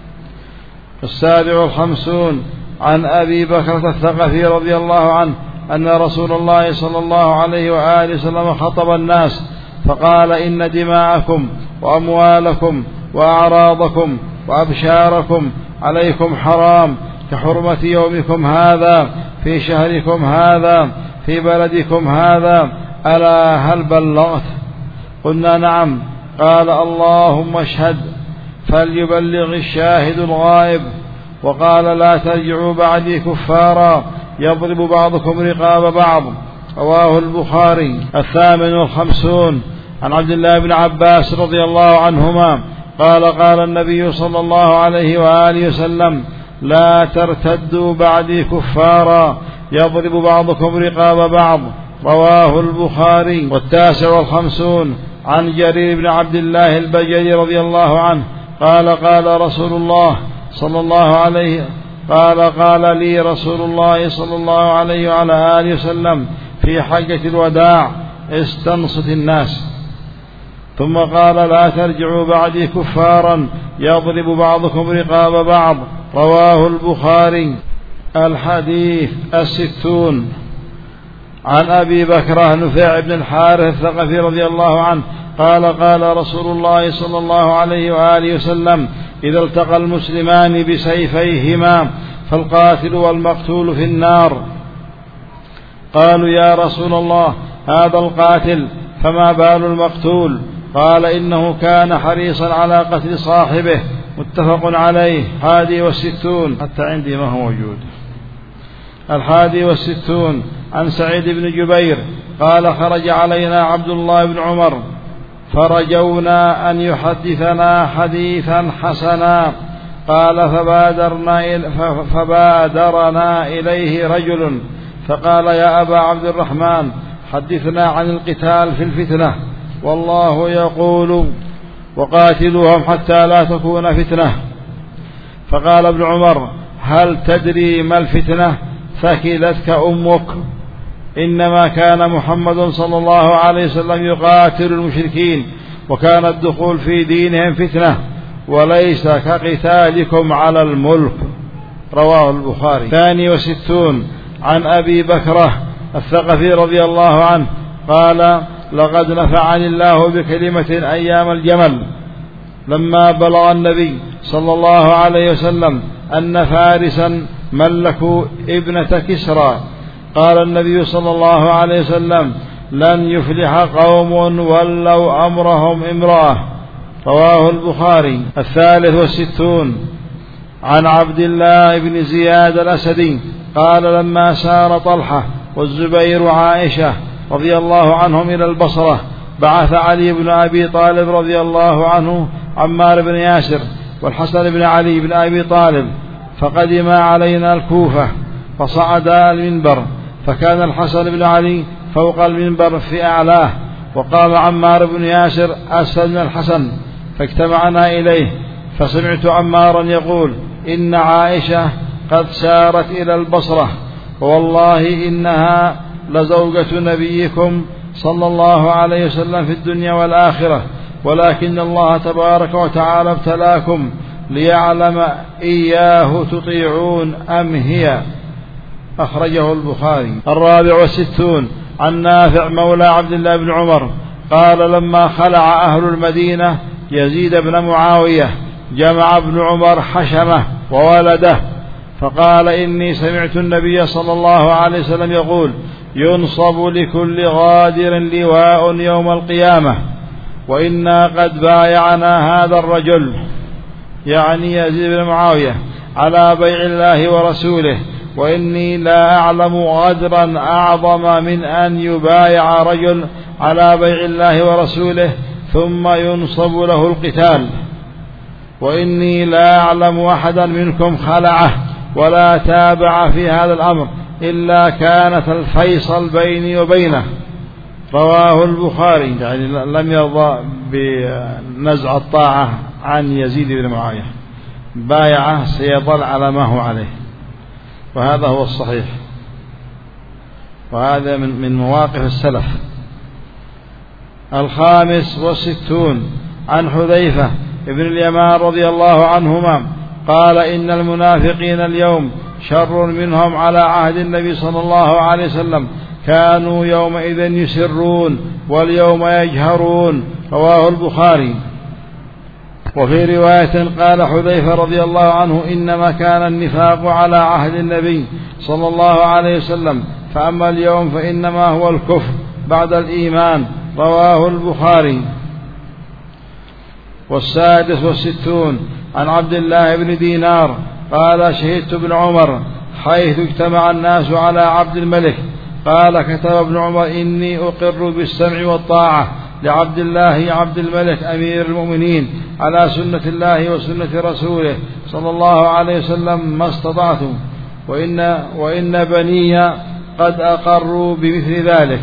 57 عن أبي بكرة الثقفي رضي الله عنه أن رسول الله صلى الله عليه وآله وسلم خطب الناس فقال إن دماءكم وأموالكم وأعراضكم وأبشاركم عليكم حرام كحرمة يومكم هذا في شهركم هذا في بلدكم هذا، ألا هل بلغت؟ قلنا نعم. قال اللهم اشهد فليبلغ الشاهد الغائب. وقال لا ترجعوا بعدي كفارا يضرب بعضكم رقاب بعض. رواه البخاري. 58 عن عبد الله بن عباس رضي الله عنهما قال قال النبي صلى الله عليه وآله وسلم لا ترتدوا بعدي كفارا يضرب بعضكم رقاب بعض. رواه البخاري. 59 عن جرير بن عبد الله البجلي رضي الله عنه قال قال رسول الله صلى الله عليه قال لي رسول الله صلى الله عليه وعلى آله وسلم في حجة الوداع استنصت الناس. ثم قال لا ترجعوا بعدي كفارا يضرب بعضكم رقاب بعض. رواه البخاري. الحديث 60 عن أبي بكرة نفيع بن الحارث الثقفي رضي الله عنه قال قال رسول الله صلى الله عليه وآله وسلم إذا التقى المسلمان بسيفيهما فالقاتل والمقتول في النار. قالوا يا رسول الله هذا القاتل فما بال المقتول؟ قال إنه كان حريصا على قتل صاحبه. متفق عليه. 61 حتى عندي ما هو موجود. 61 عن سعيد بن جبير قال خرج علينا عبد الله بن عمر فرجونا أن يحدثنا حديثا حسنا. قال فبادرنا إليه رجل فقال يا أبا عبد الرحمن حدثنا عن القتال في الفتنة والله يقول وقاتلوهم حتى لا تكون فتنة. فقال ابن عمر هل تدري ما الفتنة؟ ثكلتك أمك. إنما كان محمد صلى الله عليه وسلم يقاتل المشركين وكان الدخول في دينهم فتنة وليس كقتالكم على الملك. رواه البخاري. 62 عن أبي بكرة الثقفي رضي الله عنه قال لقد نفعني الله بكلمة أيام الجمل لما بلغ النبي صلى الله عليه وسلم أن فارسا ملكوا ابنة كسرى. قال النبي صلى الله عليه وسلم لن يفلح قوم ولوا أمرهم امرأة. رواه البخاري. 63 عن عبد الله بن زياد الأسدي قال لما سار طلحة والزبير وعائشة رضي الله عنهم إلى البصرة بعث علي بن أبي طالب رضي الله عنه عمار بن ياسر والحسن بن علي بن أبي طالب فقدما علينا الكوفة فصعدا المنبر فكان الحسن بن علي فوق المنبر في أعلاه وقام عمار بن ياسر أسفل من الحسن فاجتمعنا إليه فسمعت عمارا يقول إن عائشة قد سارت إلى البصرة والله إنها لزوجة نبيكم صلى الله عليه وسلم في الدنيا والآخرة ولكن الله تبارك وتعالى ابتلاكم ليعلم إياه تطيعون أم هي. أخرجه البخاري. 64 عن نافع مولى عبد الله بن عمر قال لما خلع أهل المدينة يزيد بن معاوية جمع ابن عمر حشمه وولده فقال إني سمعت النبي صلى الله عليه وسلم يقول ينصب لكل غادر لواء يوم القيامة وإنا قد بايعنا هذا الرجل يعني يزيد بن معاوية على بيع الله ورسوله وإني لا أعلم غدرا أعظم من أن يبايع رجل على بيع الله ورسوله ثم ينصب له القتال وإني لا أعلم أحدا منكم خلعه ولا تابع في هذا الأمر إلا كانت الفيصل بيني وبينه. رواه البخاري. يعني لم يرضى بنزع الطاعة عن يزيد بن معاوية بايعه سيظل على ما هو عليه وهذا هو الصحيح وهذا من مواقف السلف. 65 عن حذيفة ابن اليمان رضي الله عنهما قال إن المنافقين اليوم شر منهم على عهد النبي صلى الله عليه وسلم كانوا يومئذ يسرون واليوم يجهرون. رواه البخاري. وفي رواية قال حذيفة رضي الله عنه إنما كان النفاق على عهد النبي صلى الله عليه وسلم فأما اليوم فإنما هو الكفر بعد الإيمان. رواه البخاري. والسادس والستون عن عبد الله بن دينار قال شهدت ابن عمر حيث اجتمع الناس على عبد الملك قال كتب ابن عمر إني أقر بالسمع والطاعة لعبد الله عبد الملك أمير المؤمنين على سنة الله وسنة رسوله صلى الله عليه وسلم ما استطعت وإن بني قد أقروا بمثل ذلك.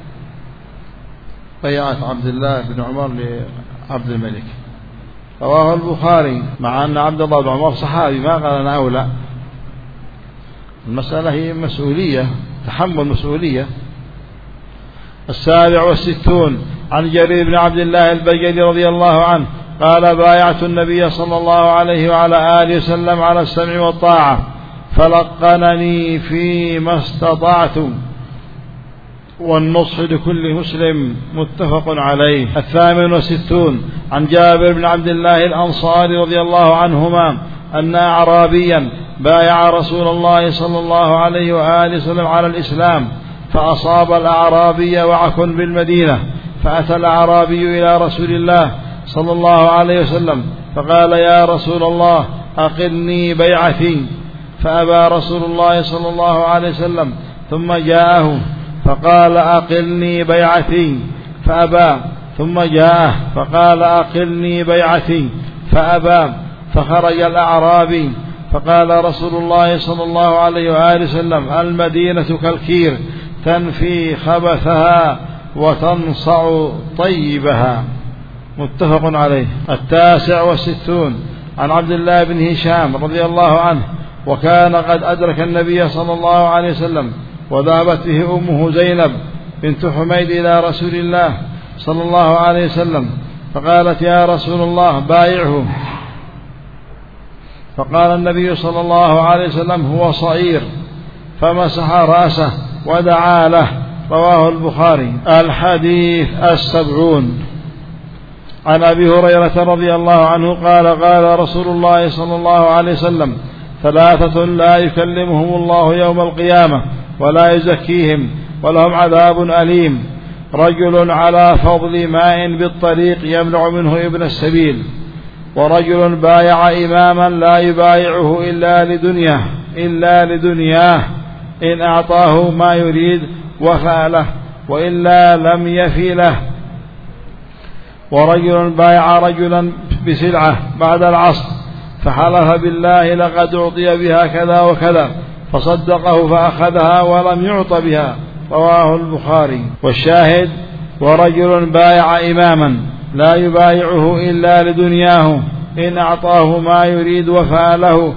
بيعة عبد الله بن عمر لعبد الملك رواه البخاري، مع أن عبد الله بن عمر صحابي ما قال أنا أولى. المسألة هي مسؤولية، تحمل مسؤولية. السابع والستون عن جرير بن عبد الله البجلي رضي الله عنه قال بايعت النبي صلى الله عليه وعلى آله وسلم على السمع والطاعة فلقنني فيما استطعت والنصح لكل مسلم متفق عليه. الثامن والستون عن جابر بن عبد الله الأنصاري رضي الله عنهما أن أعرابيا بايع رسول الله صلى الله عليه وآله وسلم على الإسلام فأصاب الأعرابي وعك بالمدينة، فأتى الأعرابي إلى رسول الله صلى الله عليه وسلم فقال يا رسول الله أقلني بيعتي، فأبى رسول الله صلى الله عليه وسلم، ثم جاءه فقال أقلني بيعتي فأبى، ثم جاءه فقال أقلني بيعتي فأبى، فخرج الأعرابي فقال رسول الله صلى الله عليه وآله وسلم المدينة كالكير تنفي خبثها وتنصع طيبها، متفق عليه. التاسع والستون عن عبد الله بن هشام رضي الله عنه وكان قد أدرك النبي صلى الله عليه وسلم وذهبت به أمه زينب بنت حميد إلى رسول الله صلى الله عليه وسلم فقالت يا رسول الله بايعه، فقال النبي صلى الله عليه وسلم هو صغير، فمسح رأسه ودعا له، رواه البخاري. الحديث السبعون عن أبي هريرة رضي الله عنه قال قال رسول الله صلى الله عليه وسلم ثلاثة لا يكلمهم الله يوم القيامة ولا يزكيهم ولهم عذاب أليم، رجل على فضل ماء بالطريق يمنع منه ابن السبيل، ورجل بايع إماما لا يبايعه إلا لدنياه إن أعطاه ما يريد وفى له وإلا لم يفي له، ورجل بايع رجلا بسلعة بعد العصر فحلف بالله لقد أعطي بها كذا وكذا فصدقه فأخذها ولم يعط بها، رواه البخاري. والشاهد ورجل بايع إماما لا يبايعه إلا لدنياه إن أعطاه ما يريد وفى له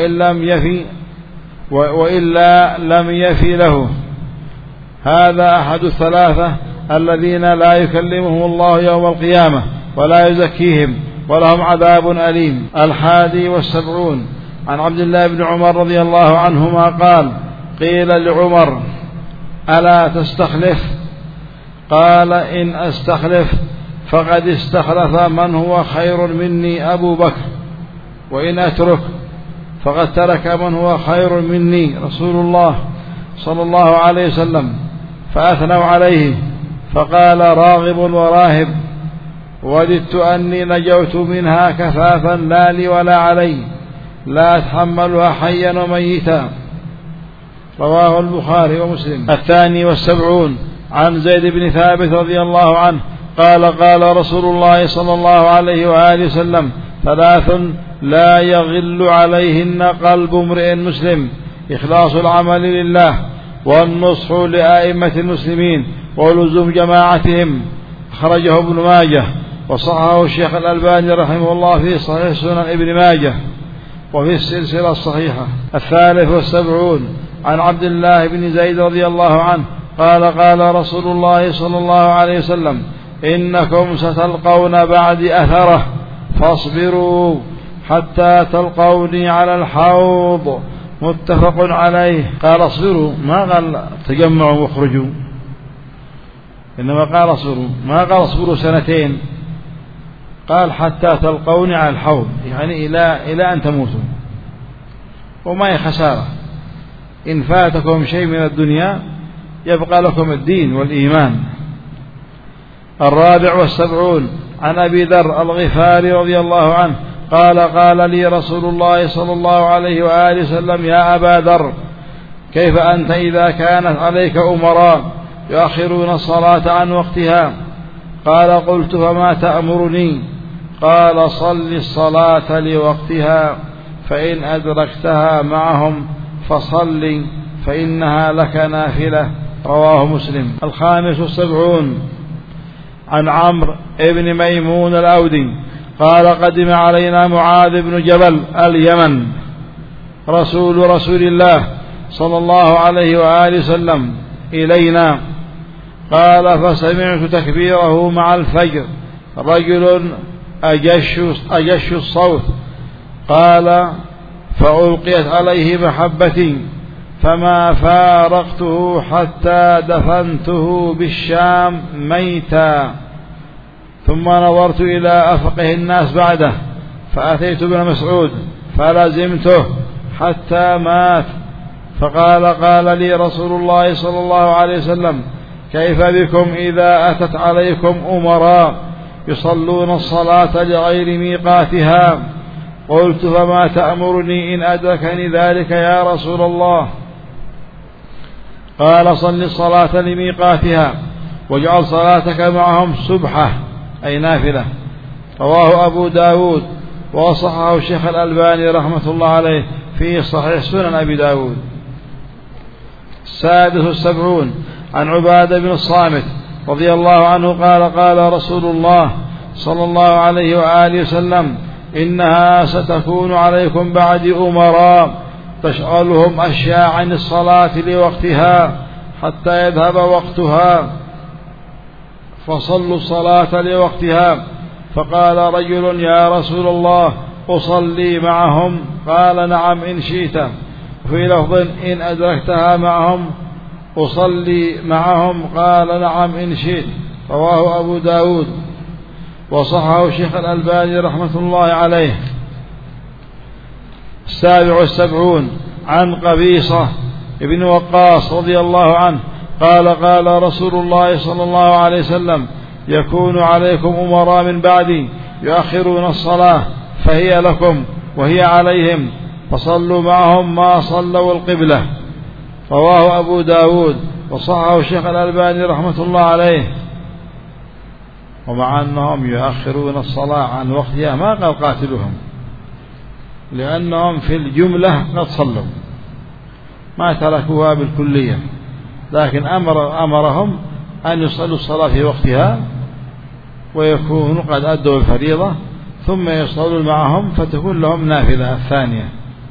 وإلا لم يفي له. هذا أحد الثلاثة الذين لا يكلمهم الله يوم القيامة ولا يزكيهم ولهم عذاب أليم. الحادي والسبعون عن عبد الله بن عمر رضي الله عنهما قال قيل لعمر ألا تستخلف؟ قال إن أستخلف فقد استخلف من هو خير مني أبو بكر، وإن أترك فقد ترك من هو خير مني رسول الله صلى الله عليه وسلم. فأثنوا عليه فقال راغب وراهب وددت أني نجوت منها كفافا لا لي ولا علي لا أتحملها حيا وميتا، رواه البخاري ومسلم. الثاني والسبعون عن زيد بن ثابت رضي الله عنه قال قال رسول الله صلى الله عليه وآله وسلم ثلاث لا يغل عليهن قلب امرئ مسلم: إخلاص العمل لله، والنصح لأئمة المسلمين، ولزوم جماعتهم. أخرجه ابن ماجه وصححه الشيخ الألباني رحمه الله في صحيح سنن ابن ماجه وفي السلسلة الصحيحة. الثالث والسبعون عن عبد الله بن زيد رضي الله عنه قال قال رسول الله صلى الله عليه وسلم إنكم ستلقون بعد أثره فاصبروا حتى تلقوني على الحوض، متفق عليه. قال اصبروا، ما قال تجمعوا واخرجوا، إنما قال اصبروا، ما قال اصبروا سنتين، قال حتى تلقوني على الحوض، يعني إلى أن تموتوا. وما هي خسارة إن فاتكم شيء من الدنيا يبقى لكم الدين والإيمان. الرابع والسبعون عن أبي ذر الغفاري رضي الله عنه قال قال لي رسول الله صلى الله عليه وآله وسلم يا أبا ذر كيف أنت إذا كانت عليك أمراء يؤخرون الصلاة عن وقتها؟ قال قلت فما تأمرني؟ قال صل الصلاة لوقتها فإن أدركتها معهم فصل فإنها لك نافلة. رواه مسلم. 75 عن عمرو بن ميمون الأودي قال قدم علينا معاذ بن جبل اليمن رسول الله صلى الله عليه وآله وسلم إلينا قال فسمعت تكبيره مع الفجر رجل أجش الصوت قال فألقيت عليه محبتي فما فارقته حتى دفنته بالشام ميتا ثم نظرت إلى أفقه الناس بعده فأتيت ابن مسعود فلزمته حتى مات قال لي رسول الله صلى الله عليه وسلم كيف بكم إذا أتت عليكم أمراء يصلون الصلاة لغير ميقاتها؟ قلت فما تأمرني إن أدركني ذلك يا رسول الله؟ قال صل الصلاة لميقاتها واجعل صلاتك معهم سبحة أي نافلة. رواه أبو داود وصححه الشيخ الألباني رحمة الله عليه في صحيح سنن أبي داود. 76 عن عبادة بن الصامت رضي الله عنه قال قال رسول الله صلى الله عليه وآله وسلم إنها ستكون عليكم بعد أمراء تشغلهم أشياء عن الصلاة لوقتها حتى يذهب وقتها فصلوا الصلاة لوقتها. فقال رجل يا رسول الله أصلي معهم؟ قال نعم إن شئت. وفي لفظ إن أدركتها معهم أصلي معهم؟ قال نعم إن شئت. رواه أبو داود وصححه الشيخ الألباني رحمة الله عليه. 77 عن قبيصة ابن وقاص رضي الله عنه قال قال رسول الله صلى الله عليه وسلم يكون عليكم أمراء من بعدي يؤخرون الصلاة فهي لكم وهي عليهم فصلوا معهم ما صلوا القبلة. رواه أبو داود وصححه الشيخ الألباني رحمة الله عليه. ومع أنهم يؤخرون الصلاة عن وقتها ما قال قاتلهم لأنهم في الجملة قد صلوا ما تركوها بالكلية لكن أمرهم أن يصلوا الصلاة في وقتها ويكونوا قد أدوا الفريضة ثم يصلوا معهم فتكون لهم نافلة الثانية.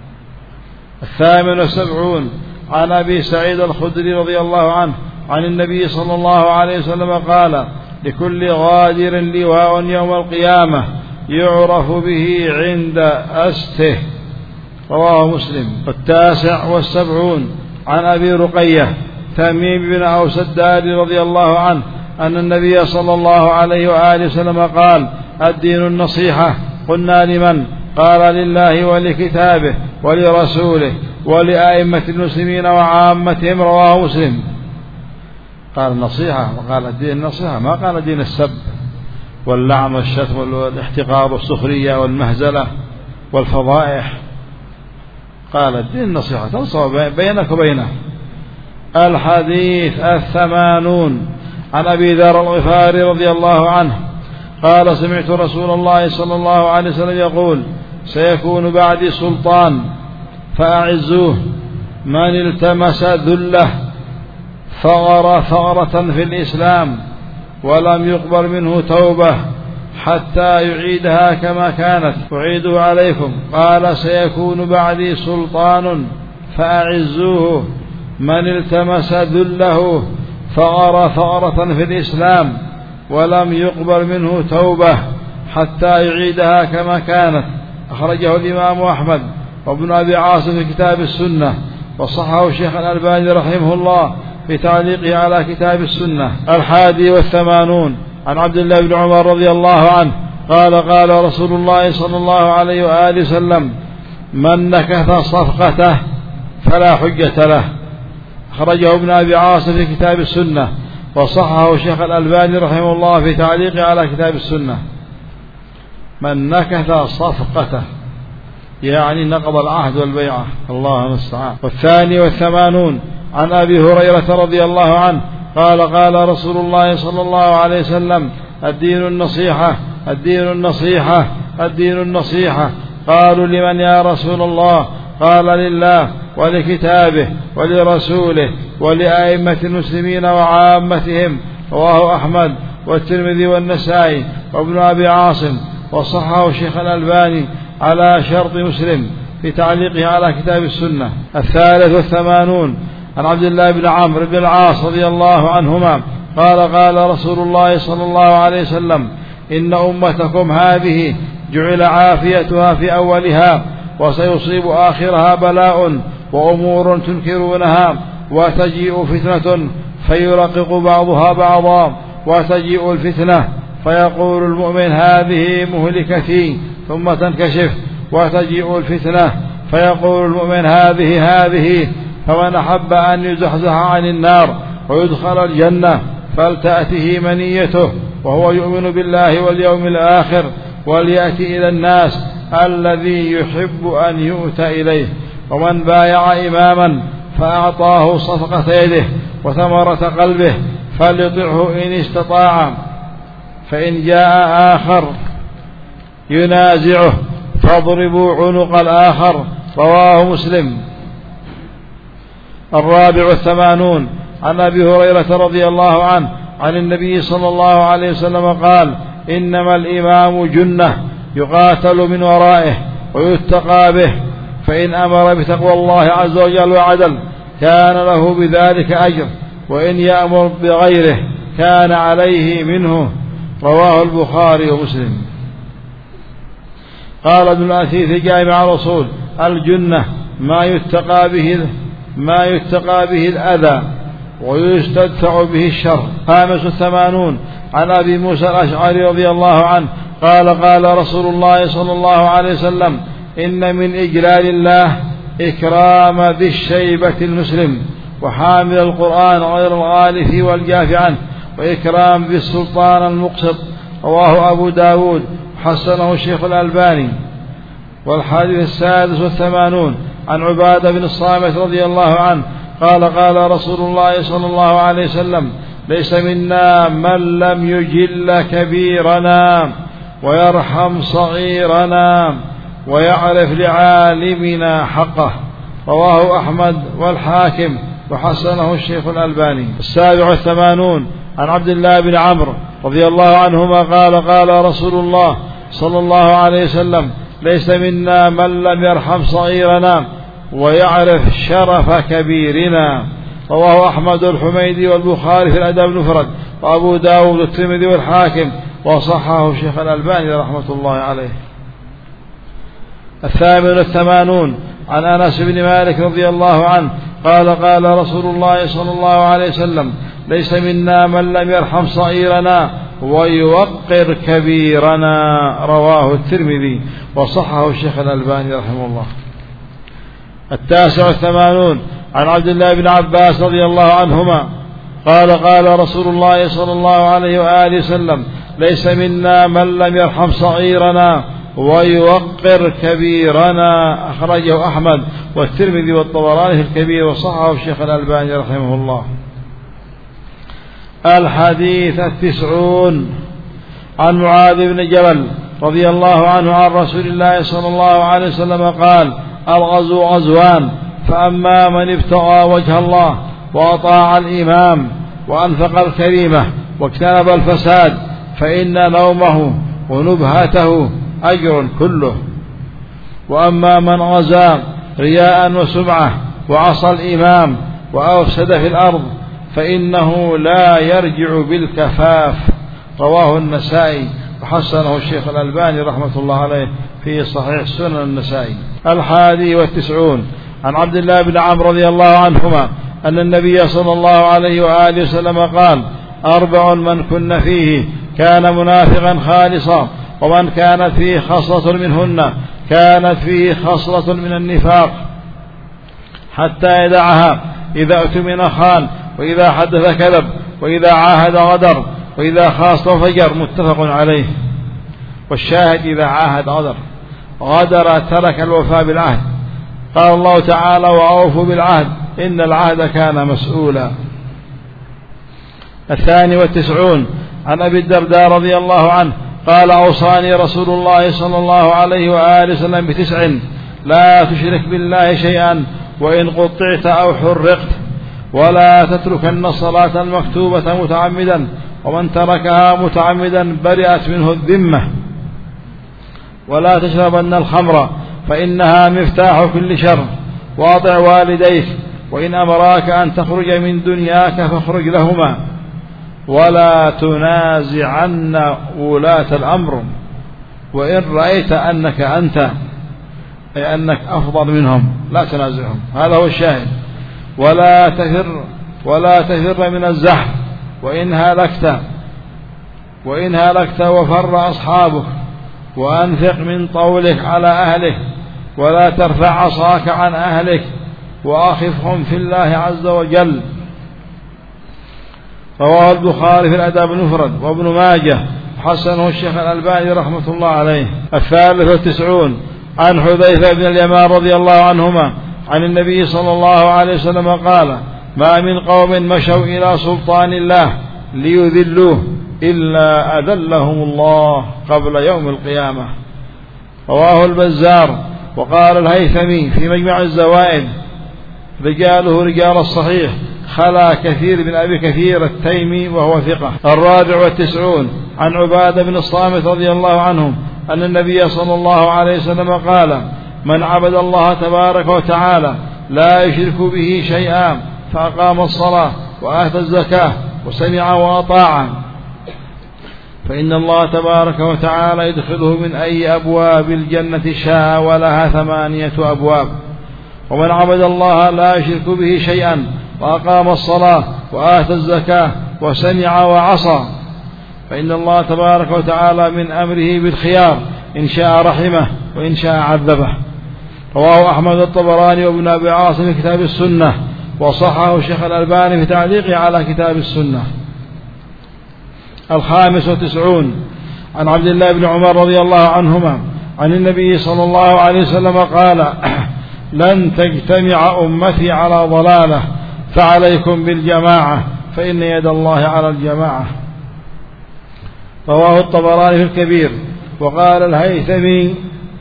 78 عن أبي سعيد الخدري رضي الله عنه عن النبي صلى الله عليه وسلم قال لكل غادر لواء يوم القيامة يعرف به عند أسته. رواه مسلم. 79 عن أبي رقية تميم بن أوس الداري رضي الله عنه أن النبي صلى الله عليه وآله وسلم قال الدين النصيحة. قلنا لمن؟ قال لله ولكتابه ولرسوله ولأئمة المسلمين وعامتهم. رواه مسلم. قال النصيحة وقال الدين النصيحة ما قال دين السب واللعن والشتم والاحتقار والسخرية والمهزلة والفضائح. قال الدين النصيحة تنصح بينك وبينه. 80 عن أبي ذر الغفاري رضي الله عنه قال سمعت رسول الله صلى الله عليه وسلم يقول سيكون بعدي سلطان فأعزوه من التمس ذله ثغر ثغرة في الإسلام ولم يقبل منه توبة حتى يعيدها كما كانت أعيدها عليكم. قال سيكون بعدي سلطان فأعزوه من التمس ذله ثغر ثغرة في الإسلام ولم يقبل منه توبة حتى يعيدها كما كانت. أخرجه الإمام أحمد وابن أبي عاصم في كتاب السنة وصححه الشيخ الألباني رحمه الله في تعليقه على كتاب السنة. 81 عن عبد الله بن عمر رضي الله عنه قال قال رسول الله صلى الله عليه وآله وسلم من نكث صفقته فلا حجة له. أخرجه ابن أبي عاصم في كتاب السنة وصححه الشيخ الألباني رحمه الله في تعليقه على كتاب السنة. من نكث صفقته يعني نقض العهد والبيعة، الله المستعان. 82 عن أبي هريرة رضي الله عنه قال قال رسول الله صلى الله عليه وسلم الدين النصيحة الدين النصيحة الدين النصيحة. قالوا لمن يا رسول الله؟ قال لله ولكتابه ولرسوله ولأئمة المسلمين وعامتهم. رواه أحمد والترمذي والنسائي وابن أبي عاصم، وصححه الشيخ الألباني على شرط مسلم في تعليقه على كتاب السنة. 83 عن عبد الله بن عمرو بن العاص رضي الله عنهما قال قال رسول الله صلى الله عليه وسلم إن أمتكم هذه جعل عافيتها في أولها وسيصيب آخرها بلاء وأمور تنكرونها، وتجيء فتنة فيرقق بعضها بعضا، وتجيء الفتنة فيقول المؤمن هذه مهلكتي ثم تنكشف، وتجيء الفتنة فيقول المؤمن هذه، فمن أحب أن يزحزح عن النار ويدخل الجنة فلتأته منيته وهو يؤمن بالله واليوم الآخر وليأتي إلى الناس الذي يحب أن يؤتى إليه. ومن بايع إماما فأعطاه صفقة يده وثمرة قلبه فليطعه إن استطاع، فإن جاء آخر ينازعه فاضربوا عنق الآخر. رواه مسلم. 84 عن أبي هريرة رضي الله عنه عن النبي صلى الله عليه وسلم قال إنما الإمام جنة يقاتل من ورائه ويتقى به، فإن أمر بتقوى الله عز وجل وعدل كان له بذلك أجر، وإن يأمر بغيره كان عليه منه. رواه البخاري ومسلم. قال ابن الأثير جامع الرسول الجنة ما يتقى به الأذى ويستدفع به الشر. 85 عن أبي موسى الأشعري رضي الله عنه قال قال رسول الله صلى الله عليه وسلم إن من إجلال الله إكرام ذي الشيبة المسلم وحامل القرآن غير الغالي فيه والجاف عنه، وإكرام ذي السلطان المقسط. رواه أبو داود حسنه الشيخ الألباني. والحديث 86 عن عبادة بن الصامت رضي الله عنه قال قال رسول الله صلى الله عليه وسلم ليس منا من لم يجل كبيرنا ويرحم صغيرنا ويعرف لعالمنا حقه. رواه أحمد والحاكم وحسنه الشيخ الألباني. 87 عن عبد الله بن عمرو رضي الله عنهما قال قال رسول الله صلى الله عليه وسلم ليس منا من لم يرحم صغيرنا ويعرف شرف كبيرنا. رواه أحمد الحميدي والبخاري في الأدب المفرد، وأبو داود والترمذي والحاكم، وصححه الشيخ الألباني رحمة الله عليه. 88 عن أنس بن مالك رضي الله عنه قال قال رسول الله صلى الله عليه وسلم ليس منا من لم يرحم صغيرنا ويوقر كبيرنا. رواه الترمذي وصححه الشيخ الألباني رحمه الله. 89 عن عبد الله بن عباس رضي الله عنهما قال قال رسول الله صلى الله عليه وآله وسلم ليس منا من لم يرحم صغيرنا ويوقر كبيرنا. أخرجه أحمد والترمذي والطبراني في الكبير وصححه الشيخ الألباني رحمه الله. الحديث 90 عن معاذ بن جبل رضي الله عنه عن رسول الله صلى الله عليه وسلم قال الغزو غزوان، فأما من ابتغى وجه الله وأطاع الإمام وأنفق الكريمة واجتنب الفساد فإن نومه ونبهته أجر كله. وأما من غزا رياء وسمعة وعصى الإمام وأفسد في الأرض فإنه لا يرجع بالكفاف. رواه النسائي وحسنه الشيخ الألباني رحمة الله عليه في صحيح سنن النسائي. 91 عن عبد الله بن عمرو رضي الله عنهما أن النبي صلى الله عليه وآله وسلم قال 4 من كن فيه كان منافقا خالصا، ومن كانت فيه خصلة منهن كانت فيه خصلة من النفاق حتى يدعها إذا اؤتمن خان، وإذا حدث كذب، وإذا عاهد غدر، وإذا خاص فجر. متفق عليه. والشاهد إذا عاهد غدر ترك الوفاء بالعهد. قال الله تعالى: وأوفوا بالعهد إن العهد كان مسؤولا. 92 عن أبي الدرداء رضي الله عنه قال: أوصاني رسول الله صلى الله عليه وآله وسلم ب9: لا تشرك بالله شيئا وإن قطعت أو حرقت، ولا تتركن الصلاة المكتوبة متعمدا، ومن تركها متعمدا برئت منه الذمة، ولا تشربن الخمر فإنها مفتاح كل شر، وأطع والديك وإن أمراك أن تخرج من دنياك فاخرج لهما، ولا تنازعن ولاة الأمر وإن رأيت أنك أنت، أي أنك أفضل منهم، لا تنازعهم. هذا هو الشاهد. ولا تفر من الزحف وإن هلكت وفر أصحابك، وأنفق من طولك على أهلك، ولا ترفع عصاك عن أهلك، وأخفهم في الله عز وجل. رواه البخاري في الأدب المفرد وابن ماجه، حسنه الشيخ الألباني رحمة الله عليه. 93 عن حذيفة بن اليمان رضي الله عنهما عن النبي صلى الله عليه وسلم قال: ما من قوم مشوا إلى سلطان الله ليذلوه إلا أذلهم الله قبل يوم القيامة. رواه البزار. وقال الهيثمي في مجمع الزوائد: رجاله رجال الصحيح، خلا كثير بن أبي كثير التيمي وهو ثقة. 94 عن عبادة بن الصامت رضي الله عنه أن النبي صلى الله عليه وسلم قال: من عبد الله تبارك وتعالى لا يشرك به شيئا فأقام الصلاة وآتى الزكاة وسمع وأطاع، فإن الله تبارك وتعالى يدخله من أي أبواب الجنة شاء، ولها 8 أبواب. ومن عبد الله لا يشرك به شيئا وأقام الصلاة وآتى الزكاة وسمع وعصى، فإن الله تبارك وتعالى من أمره بالخيار، إن شاء رحمه وإن شاء عذبه. رواه أحمد الطبراني وابن أبي عاصم في كتاب السنة، وصححه الشيخ الألباني في تعليقه على كتاب السنة. 95 عن عبد الله بن عمر رضي الله عنهما عن النبي صلى الله عليه وسلم قال: لن تجتمع أمتي على ضلالة، فعليكم بالجماعة فإن يد الله على الجماعة. رواه الطبراني في الكبير. وقال الهيثمي: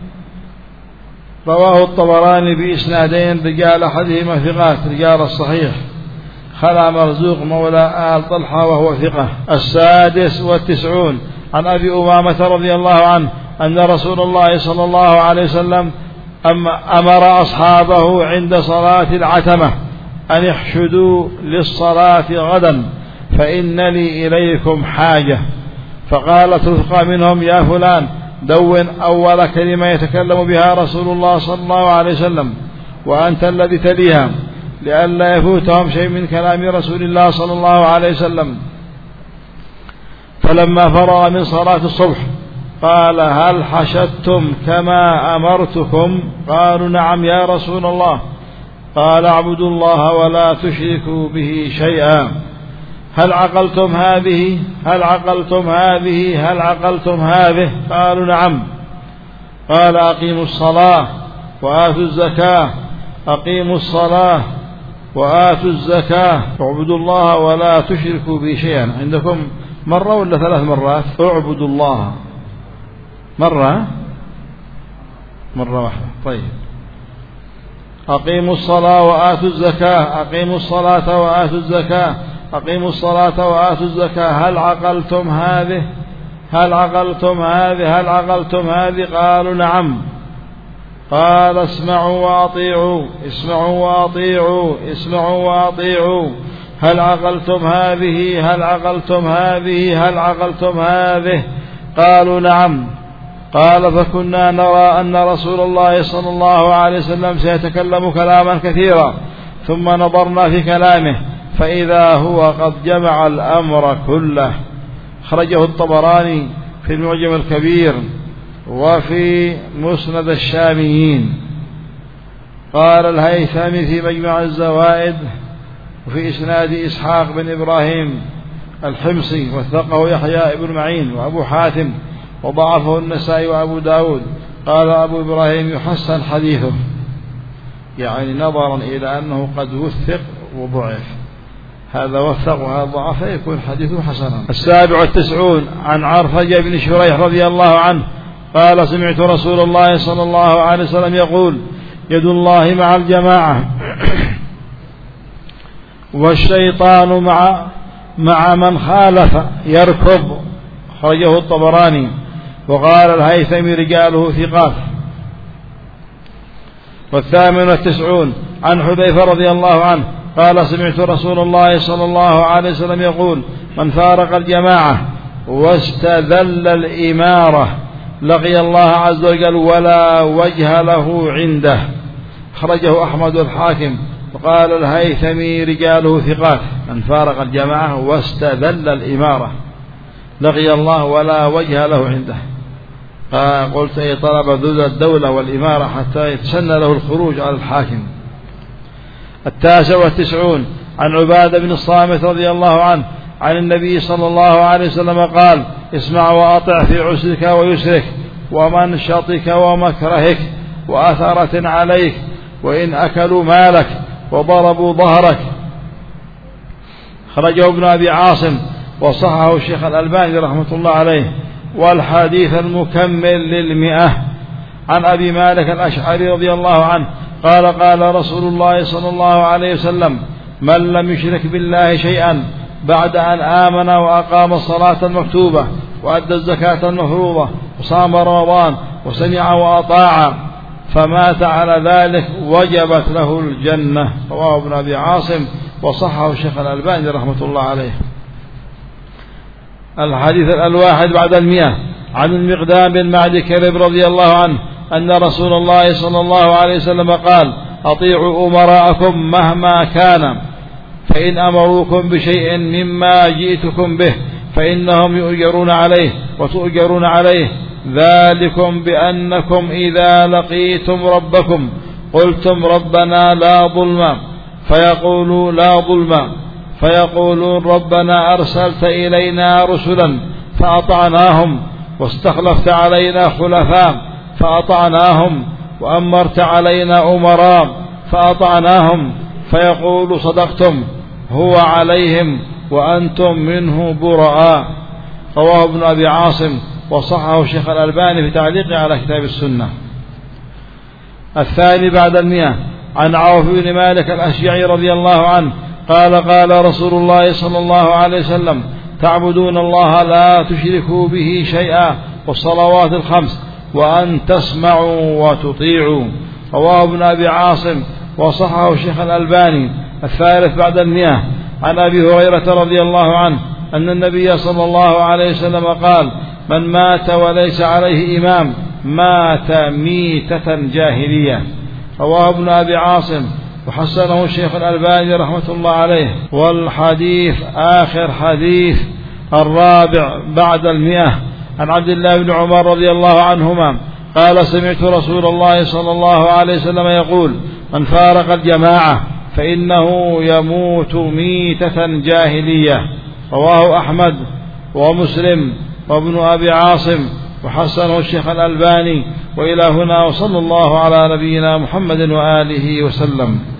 رواه الطبراني بإسنادين، رجال أحدهما ثقات رجال الصحيح، خلع مرزوق مولى آل طلحة وهو ثقة. 96 عن أبي أمامة رضي الله عنه أن رسول الله صلى الله عليه وسلم أمر أصحابه عند صلاة العتمة أن يحشدوا للصلاة غدا فإن لي إليكم حاجة. فقالت رفقة منهم: يا فلان، دون أول كلمة يتكلم بها رسول الله صلى الله عليه وسلم، وأنت الذي تليها، لئلا يفوتهم شيء من كلام رسول الله صلى الله عليه وسلم. فلما فرغ من صلاة الصبح قال: هل حشدتم كما أمرتكم؟ قالوا: نعم يا رسول الله. قال: اعبدوا الله ولا تشركوا به شيئا. هل عقلتم هذه؟ هل عقلتم هذه؟ هل عقلتم هذه؟ قالوا: نعم. قال: أقيموا الصلاة وآتوا الزكاة. أقيموا الصلاة وآتوا الزكاة واعبدوا الله ولا تشركوا به شيئا. عندكم مرة ولا 3 مرات؟ اعبدوا الله مرة واحدة. طيب. أقيموا الصلاة وآتوا الزكاة. أقيموا الصلاة وآتوا الزكاة. أقيموا الصلاة وآتوا الزكاة. هل عقلتم هذه؟ هل عقلتم هذه؟ هل عقلتم هذه؟ قالوا: نعم. قال: اسمعوا وأطيعوا. اسمعوا وأطيعوا. اسمعوا وأطيعوا. هل عقلتم هذه؟ هل عقلتم هذه؟ هل عقلتم هذه؟ قالوا: نعم. قال: فكنا نرى أن رسول الله صلى الله عليه وسلم سيتكلم كلاما كثيرا، ثم نظرنا في كلامه فإذا هو قد جمع الأمر كله. خرجه الطبراني في المعجم الكبير وفي مسند الشاميين. قال الهيثمي في مجمع الزوائد: وفي إسناد إسحاق بن إبراهيم الحمصي، وثقه يحيى بن معين وأبو حاتم وضعفه النسائي وأبو داود. قال أبو إبراهيم يحسن حديثه، يعني نظرا إلى أنه قد وثق وضعف، هذا وثق وهذا ضعف يكون حديثه حسنا. 97 عن عرفجة بن شريح رضي الله عنه قال سمعت رسول الله صلى الله عليه وسلم يقول يد الله مع الجماعة والشيطان مع من خالف يركض، خرجه الطبراني. وقال الهيثمي رجاله ثقات. 98 عن حذيفة رضي الله عنه قال سمعت رسول الله صلى الله عليه وسلم يقول من فارق الجماعة واستذل الإمارة لقي الله عز وجل ولا وجه له عنده، خرجه أحمد الحاكم. وقال الهيثمي رجاله ثقات. من فارق الجماعة واستذل الإمارة لقي الله ولا وجه له عنده. قلت أي طلب ذل الدولة والإمارة حتى يتسنى له الخروج على الحاكم. 99 عن عبادة بن الصامت رضي الله عنه عن النبي صلى الله عليه وسلم قال اسمع وأطع في عسرك ويسرك ومنشطك ومكرهك وأثرة عليك وإن أكلوا مالك وضربوا ظهرك، خرجه ابن أبي عاصم وصححه الشيخ الألباني رحمة الله عليه. والحديث المكمل 100 عن أبي مالك الأشعري رضي الله عنه قال قال رسول الله صلى الله عليه وسلم من لم يشرك بالله شيئا بعد أن آمن وأقام الصلاة المكتوبة وأدى الزكاة المفروضة وصام رمضان وسمع وأطاع فمات على ذلك وجبت له الجنة، رواه ابن أبي عاصم وصححه الشيخ الألباني رحمة الله عليه. الحديث 1 بعد 100 عن المقدام بن معد كرب رضي الله عنه أن رسول الله صلى الله عليه وسلم قال أطيعوا أمراءكم مهما كان فإن أمروكم بشيء مما جئتكم به فإنهم يؤجرون عليه وتؤجرون عليه، ذلكم بأنكم إذا لقيتم ربكم قلتم ربنا لا ظلم فيقولوا لا ظلم فيقولون ربنا أرسلت إلينا رسلا فأطعناهم واستخلفت علينا خلفاء فأطعناهم وأمرت علينا أمراء فأطعناهم فيقول صدقتم هو عليهم وأنتم منه براء، رواه ابن أبي عاصم وصححه الشيخ الألباني في تعليقه على كتاب السنة. 2 بعد 100 عن عوف بن مالك الأشجعي رضي الله عنه قال قال رسول الله صلى الله عليه وسلم تعبدون الله لا تشركوا به شيئا والصلوات الخمس وأن تسمعوا وتطيعوا، رواه ابن أبي عاصم وصححه الشيخ الألباني. 3 بعد 100 عن أبي هريرة رضي الله عنه أن النبي صلى الله عليه وسلم قال من مات وليس عليه إمام مات ميتة جاهلية، رواه ابن أبي عاصم وحسنه الشيخ الألباني رحمة الله عليه. والحديث آخر حديث 4 بعد 100 عن عبد الله بن عمر رضي الله عنهما قال سمعت رسول الله صلى الله عليه وسلم يقول من فارق الجماعة فإنه يموت ميتة جاهلية، رواه أحمد ومسلم وابن أبي عاصم وحسنه الشيخ الألباني. وإلى هنا وصلى الله على نبينا محمد وآله وسلم.